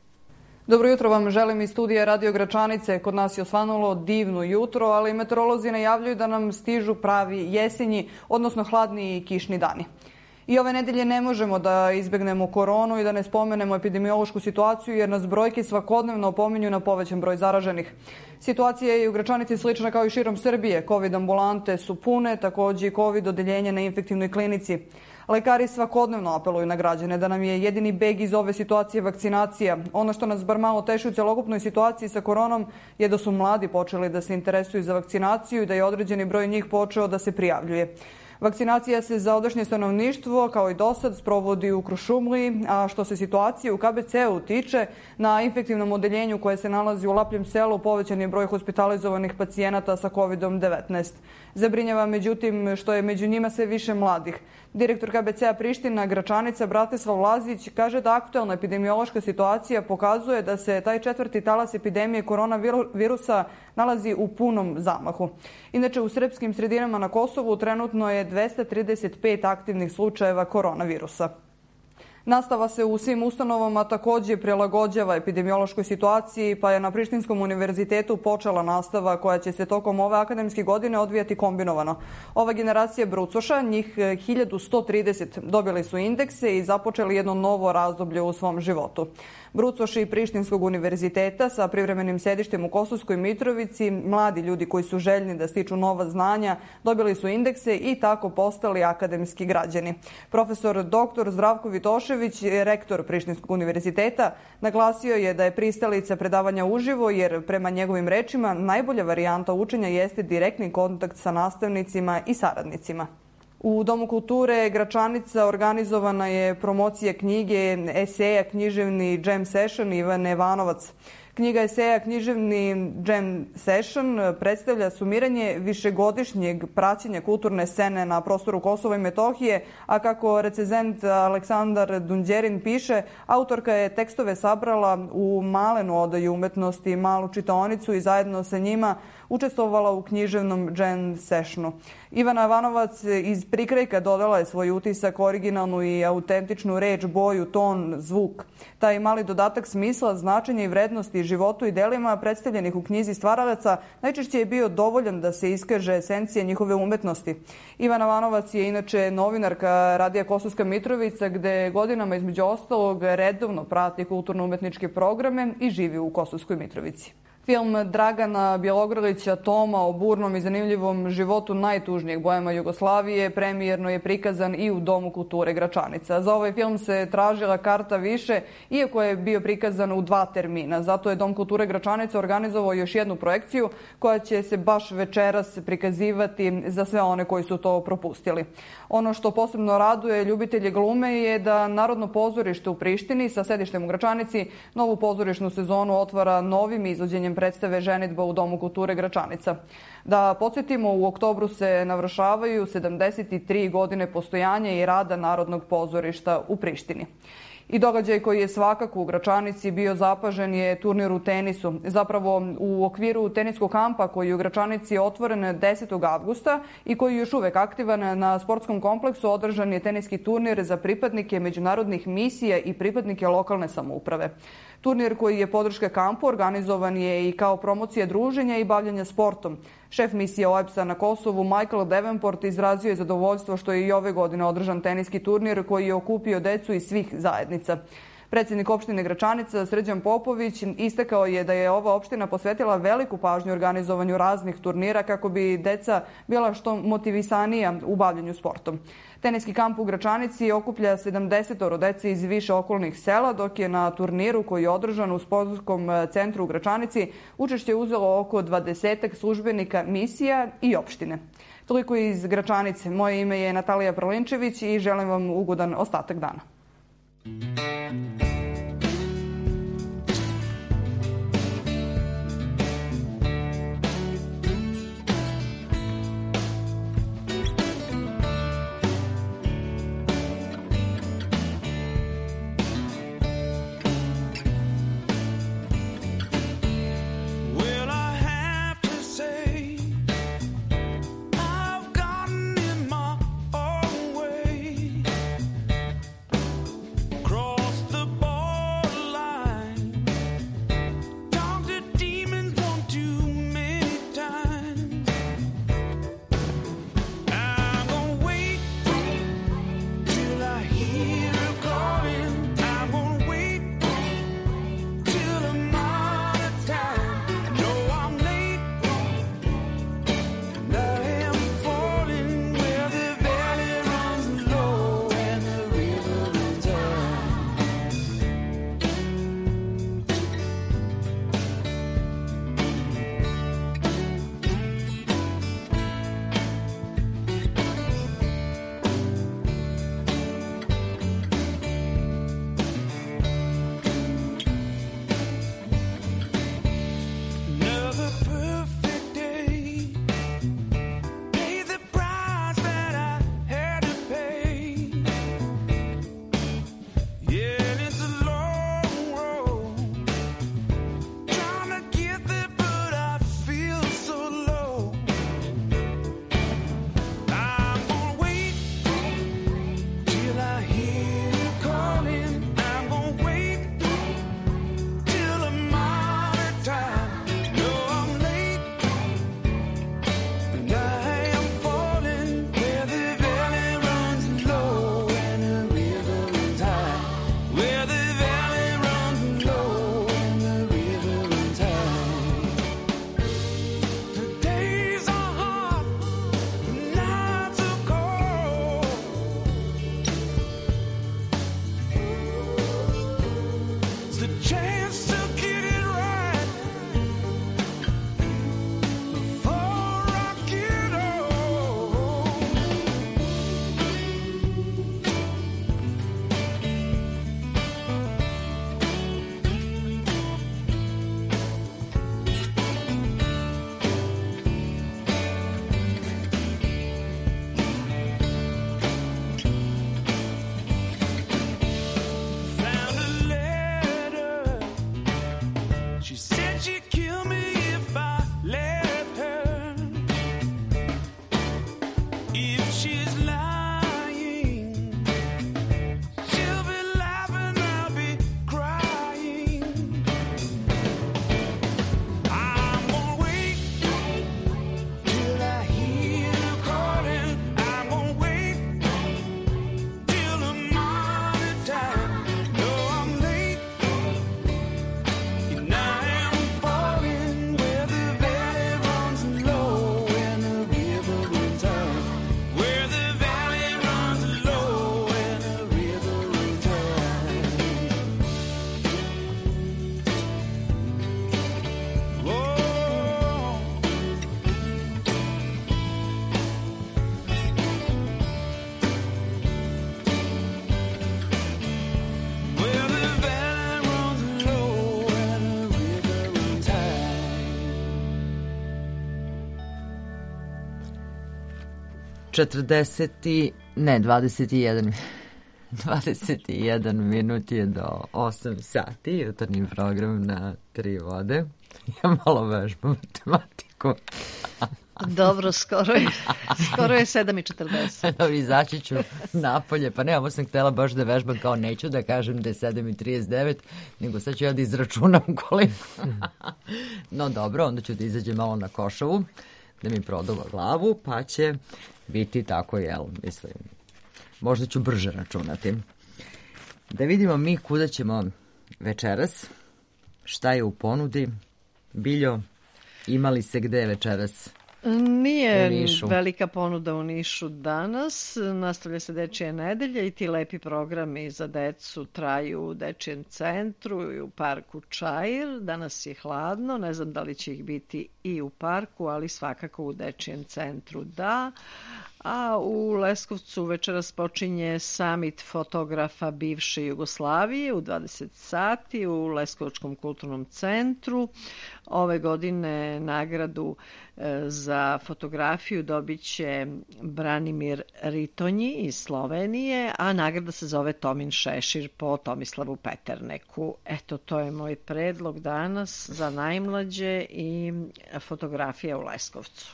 Dobro jutro vam želim iz studija Radio Gračanice. Kod nas je osvanulo divno jutro, ali meteorolozi najavljuju da nam stižu pravi jesenji, odnosno hladni i kišni dani. I ove nedelje ne možemo da izbegnemo koronu i da ne spomenemo epidemiološku situaciju, jer nas brojke svakodnevno opominju na povećan broj zaraženih. Situacija je u Gračanici slična kao i širom Srbije. Covid ambulante su pune, takođe i Covid odeljenje na infektivnoj klinici. Lekari svakodnevno apeluju na građane da nam je jedini beg iz ove situacije vakcinacija. Ono što nas bar malo teši u celokupnoj situaciji sa koronom je da su mladi počeli da se interesuju za vakcinaciju i da je određeni broj njih počeo da se prijavljuje. Vakcinacija se za odašnje stanovništvo, kao i do sad, sprovodi u Krušumliji, a što se situacije u K B C-u tiče, na infektivnom odeljenju koje se nalazi u Lapljem selu povećan je broj hospitalizovanih pacijenata sa kovidom devetnaest. Zabrinjava međutim što je među njima sve više mladih. Direktor K B C-a Priština Gračanica Bratislav Lazić kaže da aktuelna epidemiološka situacija pokazuje da se taj četvrti talas epidemije koronavirusa nalazi u punom zamahu. Inače, u srpskim sredinama na Kosovu trenutno je dvesta trideset pet aktivnih slučajeva koronavirusa. Nastava se u svim ustanovama takođe prilagođava epidemiološkoj situaciji, pa je na Prištinskom univerzitetu počela nastava koja će se tokom ove akademske godine odvijati kombinovano. Ova generacija brucoša, njih hiljadu sto trideset, dobili su indekse i započeli jedno novo razdoblje u svom životu. Brucoši Prištinskog univerziteta sa privremenim sedištem u Kosovskoj Mitrovici, mladi ljudi koji su željni da stiču nova znanja, dobili su indekse i tako postali akademski građani. Profesor doktor Zdravko Vitošević, rektor Prištinskog univerziteta, naglasio je da je pristalica predavanja uživo, jer prema njegovim rečima najbolja varijanta učenja jeste direktni kontakt sa nastavnicima i saradnicima. U Domu kulture Gračanica organizovana je promocija knjige eseja književni Jam Session Ivane Vanovac. Knjiga eseja književni Jam Session predstavlja sumiranje višegodišnjeg praćenja kulturne scene na prostoru Kosova i Metohije, a kako recenzent Aleksandar Dunđerin piše, autorka je tekstove sabrala u malenu odaju umetnosti, malu čitaonicu i zajedno sa njima učestvovala u književnom Jam Sessionu. Ivana Vanovac iz prikrajka dodala je svoj utisak, originalnu i autentičnu reč, boju, ton, zvuk. Taj mali dodatak smisla, značenja i vrednosti životu i delima predstavljenih u knjizi stvaralaca najčešće je bio dovoljan da se iskaže esencija njihove umetnosti. Ivana Vanovac je inače novinarka Radija Kosovska Mitrovica, gde godinama između ostalog redovno prati kulturno-umetničke programe i živi u Kosovskoj Mitrovici. Film Dragana Bjelogrlića Toma o burnom i zanimljivom životu najtužnijeg bojama Jugoslavije premijerno je prikazan i u Domu kulture Gračanica. Za ovaj film se tražila karta više, iako je bio prikazan u dva termina. Zato je Dom kulture Gračanica organizovao još jednu projekciju koja će se baš večeras prikazivati za sve one koji su to propustili. Ono što posebno raduje ljubitelje glume je da Narodno pozorište u Prištini sa sedištem u Gračanici novu pozorišnu sezonu otvara novim izvođenjem predstave Ženidba u Domu kulture Gračanica. Da podsjetimo, u oktobru se navršavaju sedamdeset tri godine postojanja i rada Narodnog pozorišta u Prištini. I događaj koji je svakako u Gračanici bio zapažen je turnir u tenisu. Zapravo u okviru teniskog kampa koji je u Gračanici otvoren desetog avgusta i koji je još uvek aktivan, na sportskom kompleksu održan je teniski turnir za pripadnike međunarodnih misija i pripadnike lokalne samouprave. Turnir koji je podrška kampu organizovan je i kao promocija druženja i bavljanja sportom. Šef misije O E B S-a na Kosovu Michael Davenport izrazio je zadovoljstvo što je i ove godine održan teniski turnir koji je okupio decu iz svih zajednica. Predsjednik opštine Gračanica Srđan Popović istakao je da je ova opština posvetila veliku pažnju organizovanju raznih turnira kako bi deca bila što motivisanija u bavljanju sportom. Teniski kamp u Gračanici okuplja sedamdeset dece iz više okolnih sela, dok je na turniru koji je održan u sportskom centru u Gračanici učešće uzelo oko dvadesetak službenika misija i opštine. Toliko iz Gračanice. Moje ime je Natalija Prolinčević i želim vam ugodan ostatak dana. she'd kill me if I left her. If she's lying, she'll be laughing, I'll be crying. I'm gonna wait till I hear her calling. I'm gonna wait till the morning time. No, I'm late, and I am falling where the valley runs low and the river runs high. Where the valley runs low and the river runs high. Whoa. Where the valley runs low and the river runs high. četrdeset i, ne, dvadeset jedan dvadeset jedan minut je do osam sati, jutarnji program na Tri vode. Ja malo vežbam matematiku. Dobro, skoro je, skoro je sedam i četrdeset. Dobro, izaći ću napolje, pa ne, ovo sam htjela baš da vežbam, kao neću da kažem da je sedam i trideset devet, nego sad ću ja da izračunam koliko. No dobro, onda ću da izađem malo na Košavu, da mi produva glavu, pa će biti tako, jel, mislim, možda ću brže računati. Da vidimo mi kuda ćemo večeras, šta je u ponudi. Biljo, imali se gde večeras? Nije U Nišu. velika ponuda u Nišu danas. Nastavlja se Dečija nedelja i ti lepi programi za decu traju u Dečijem centru i u parku Čair. Danas je hladno, ne znam da li će ih biti i u parku, ali svakako u Dečijem centru da. A u Leskovcu večeras počinje samit fotografa bivše Jugoslavije u dvadeset sati u Leskovačkom kulturnom centru. Ove godine nagradu e, za fotografiju dobit će Branimir Ritonji iz Slovenije, a nagrada se zove Tomin Šešir po Tomislavu Peterneku. Eto, to je moj predlog danas za najmlađe i fotografija u Leskovcu.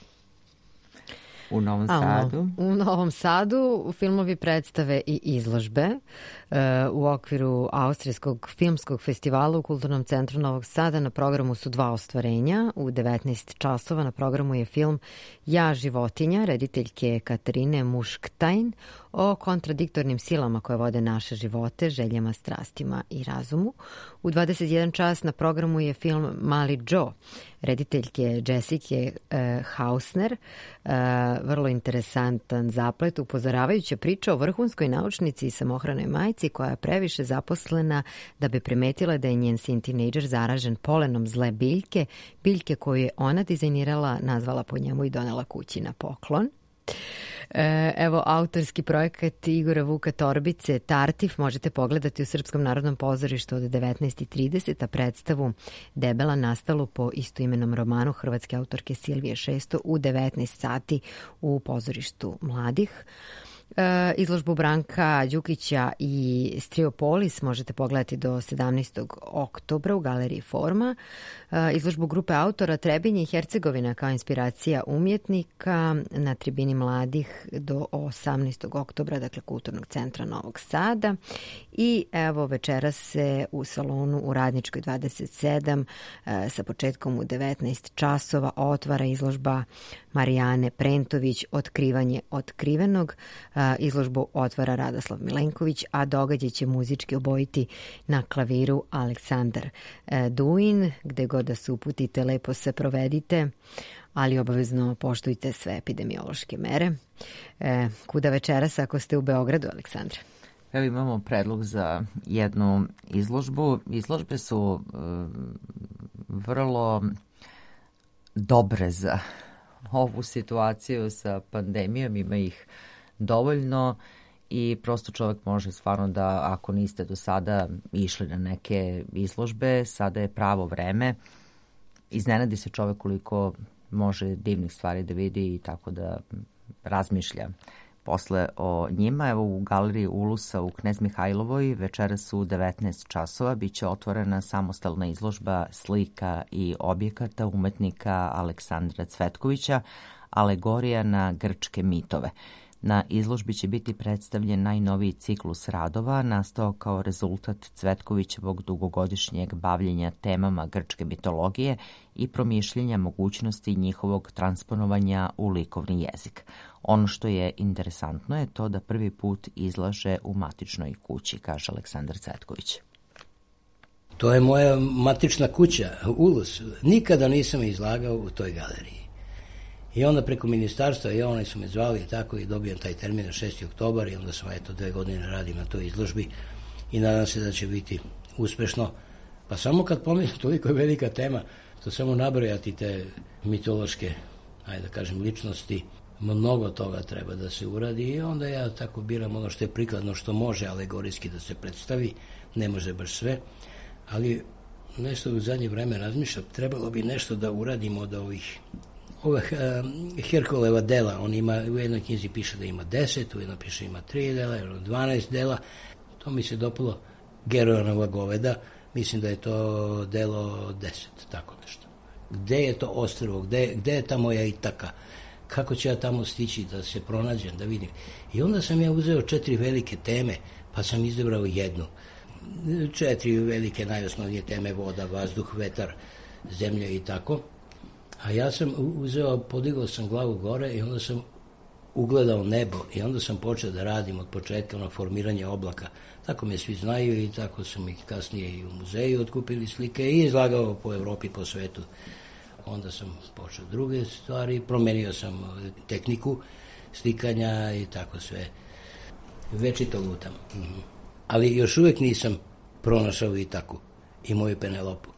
U Novom A, Sadu? U Novom Sadu filmovi predstave i izložbe e, u okviru Austrijskog filmskog festivala u Kulturnom centru Novog Sada na programu su dva ostvarenja. U devetnaest časova na programu je film Ja životinja, rediteljke Katarine Mušktajn, o kontradiktornim silama koje vode naše živote, željama, strastima i razumu. U dvadeset jedan čas na programu je film Mali Joe, rediteljke Jessica e, Hausner, e, vrlo interesantan zaplet, upozoravajuća priča o vrhunskoj naučnici i samohranoj majci koja je previše zaposlena da bi primetila da je njen sin tinejdžer zaražen polenom zle biljke, biljke koju je ona dizajnirala, nazvala po njemu i donela kući na poklon. E, evo, autorski projekat Igora Vuka Torbice Tartif možete pogledati u Srpskom narodnom pozorištu od devetnaest i trideset, a predstavu Debela nastalu po istoimenom romanu hrvatske autorke Silvije Šesto u devetnaest sati u pozorištu mladih. E, izložbu Branka Đukića i Striopolis možete pogledati do sedamnaestog oktobra u Galeriji Forma. E, izložbu grupe autora Trebinje i Hercegovina kao inspiracija umjetnika na tribini mladih do osamnaestog oktobra, dakle Kulturnog centra Novog Sada. I evo, večeras se u salonu u Radničkoj dvadeset sedam e, sa početkom u devetnaest časova otvara izložba Marijane Prentović Otkrivanje otkrivenog. Izložbu otvara Radoslav Milenković, a događaj će muzički obojiti na klaviru Aleksandar Duin. Gde god da se uputite, lepo se provedite, ali obavezno poštujte sve epidemiološke mere. E, kuda večeras ako ste u Beogradu, Aleksandre? Evo imamo predlog za jednu izložbu. Izložbe su e, vrlo dobre za ovu situaciju sa pandemijom, ima ih dovoljno i prosto čovjek može stvarno da, ako niste do sada išli na neke izložbe, sada je pravo vreme. Iznenadi se čovjek koliko može divnih stvari da vidi i tako da razmišlja Posle o njima, evo u galeriji Ulusa u Knez Mihajlovoj večeras u devetnaest časova biće otvorena samostalna izložba slika i objekata umetnika Aleksandra Cvetkovića, Alegorija na grčke mitove. Na izložbi će biti predstavljen najnoviji ciklus radova, nastao kao rezultat Cvetkovićevog dugogodišnjeg bavljenja temama grčke mitologije i promišljenja mogućnosti njihovog transponovanja u likovni jezik. Ono što je interesantno je to da prvi put izlaže u matičnoj kući, kaže Aleksandar Cvetković. To je moja matična kuća, Ulus. Nikada nisam izlagao u toj galeriji. I onda preko ministarstva i oni su me zvali i tako i dobijem taj termin šesti oktobar i onda sam eto dve godine radim na toj izložbi i nadam se da će biti uspešno. Pa samo kad pomislim, toliko je velika tema, to samo nabrojati te mitološke, ajde da kažem, ličnosti, mnogo toga treba da se uradi i onda ja tako biram ono što je prikladno, što može alegorijski da se predstavi, ne može baš sve, ali nešto u zadnje vreme razmišljam, trebalo bi nešto da uradimo od ovih Ove uh, Herkuleva dela, on ima, u jednoj knjizi piše da ima deset, u jednoj piše ima tri dela, dvanaest dela, to mi se dopalo, Geronova goveda, mislim da je to delo deset, tako nešto. Gde je to ostrvo, gde, gde je ta moja Itaka, kako ću ja tamo stići da se pronađem, da vidim. I onda sam ja uzeo četiri velike teme, pa sam izabrao jednu. Četiri velike najosnovnije teme, voda, vazduh, vetar, zemlja i tako. A ja sam uzeo, podigao sam glavu gore i onda sam ugledao nebo i onda sam počeo da radim od početka na formiranje oblaka. Tako me svi znaju i tako su mi kasnije i u muzeju otkupili slike i izlagao po Evropi, po svetu. Onda sam počeo druge stvari, promenio sam tehniku slikanja i tako sve. Večito lutam. Mm-hmm. Ali još uvek nisam pronašao Itaku i moju Penelopu.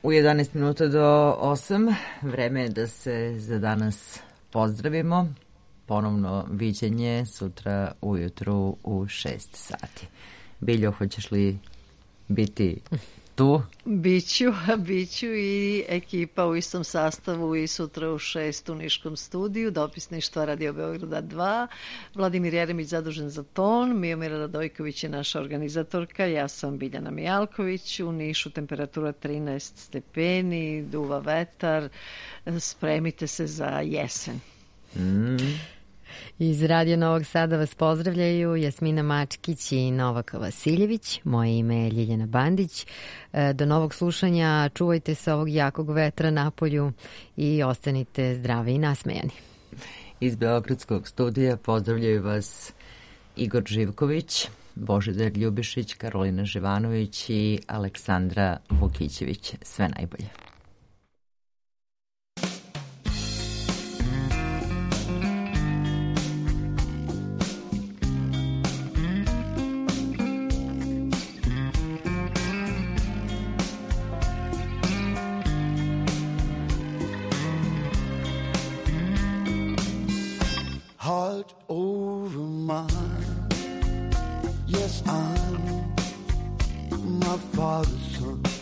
U jedanaest minuta do osam vreme je da se za danas pozdravimo. Ponovno viđenje sutra ujutru u šest sati. Biljo, hoćeš li biti tu? Biću, biću i ekipa u istom sastavu i sutra u šest u Niškom studiju, dopisništva Radio Beograda dva. Vladimir Jeremić zadužen za ton, Miomira Radojković je naša organizatorka, ja sam Biljana Mijalković. U Nišu temperatura trinaest stepeni, duva vetar, spremite se za jesen. Mm. Iz Radio Novog Sada vas pozdravljaju Jasmina Mačkić i Novak Vasiljević. Moje ime je Ljiljana Bandić. Do novog slušanja čuvajte se ovog jakog vetra na polju i ostanite zdravi i nasmejani. Iz Beogradskog studija pozdravljaju vas Igor Živković, Božidar Ljubišić, Karolina Živanović i Aleksandra Vukićević. Sve najbolje. Heart over mine. Yes, I'm my father's son.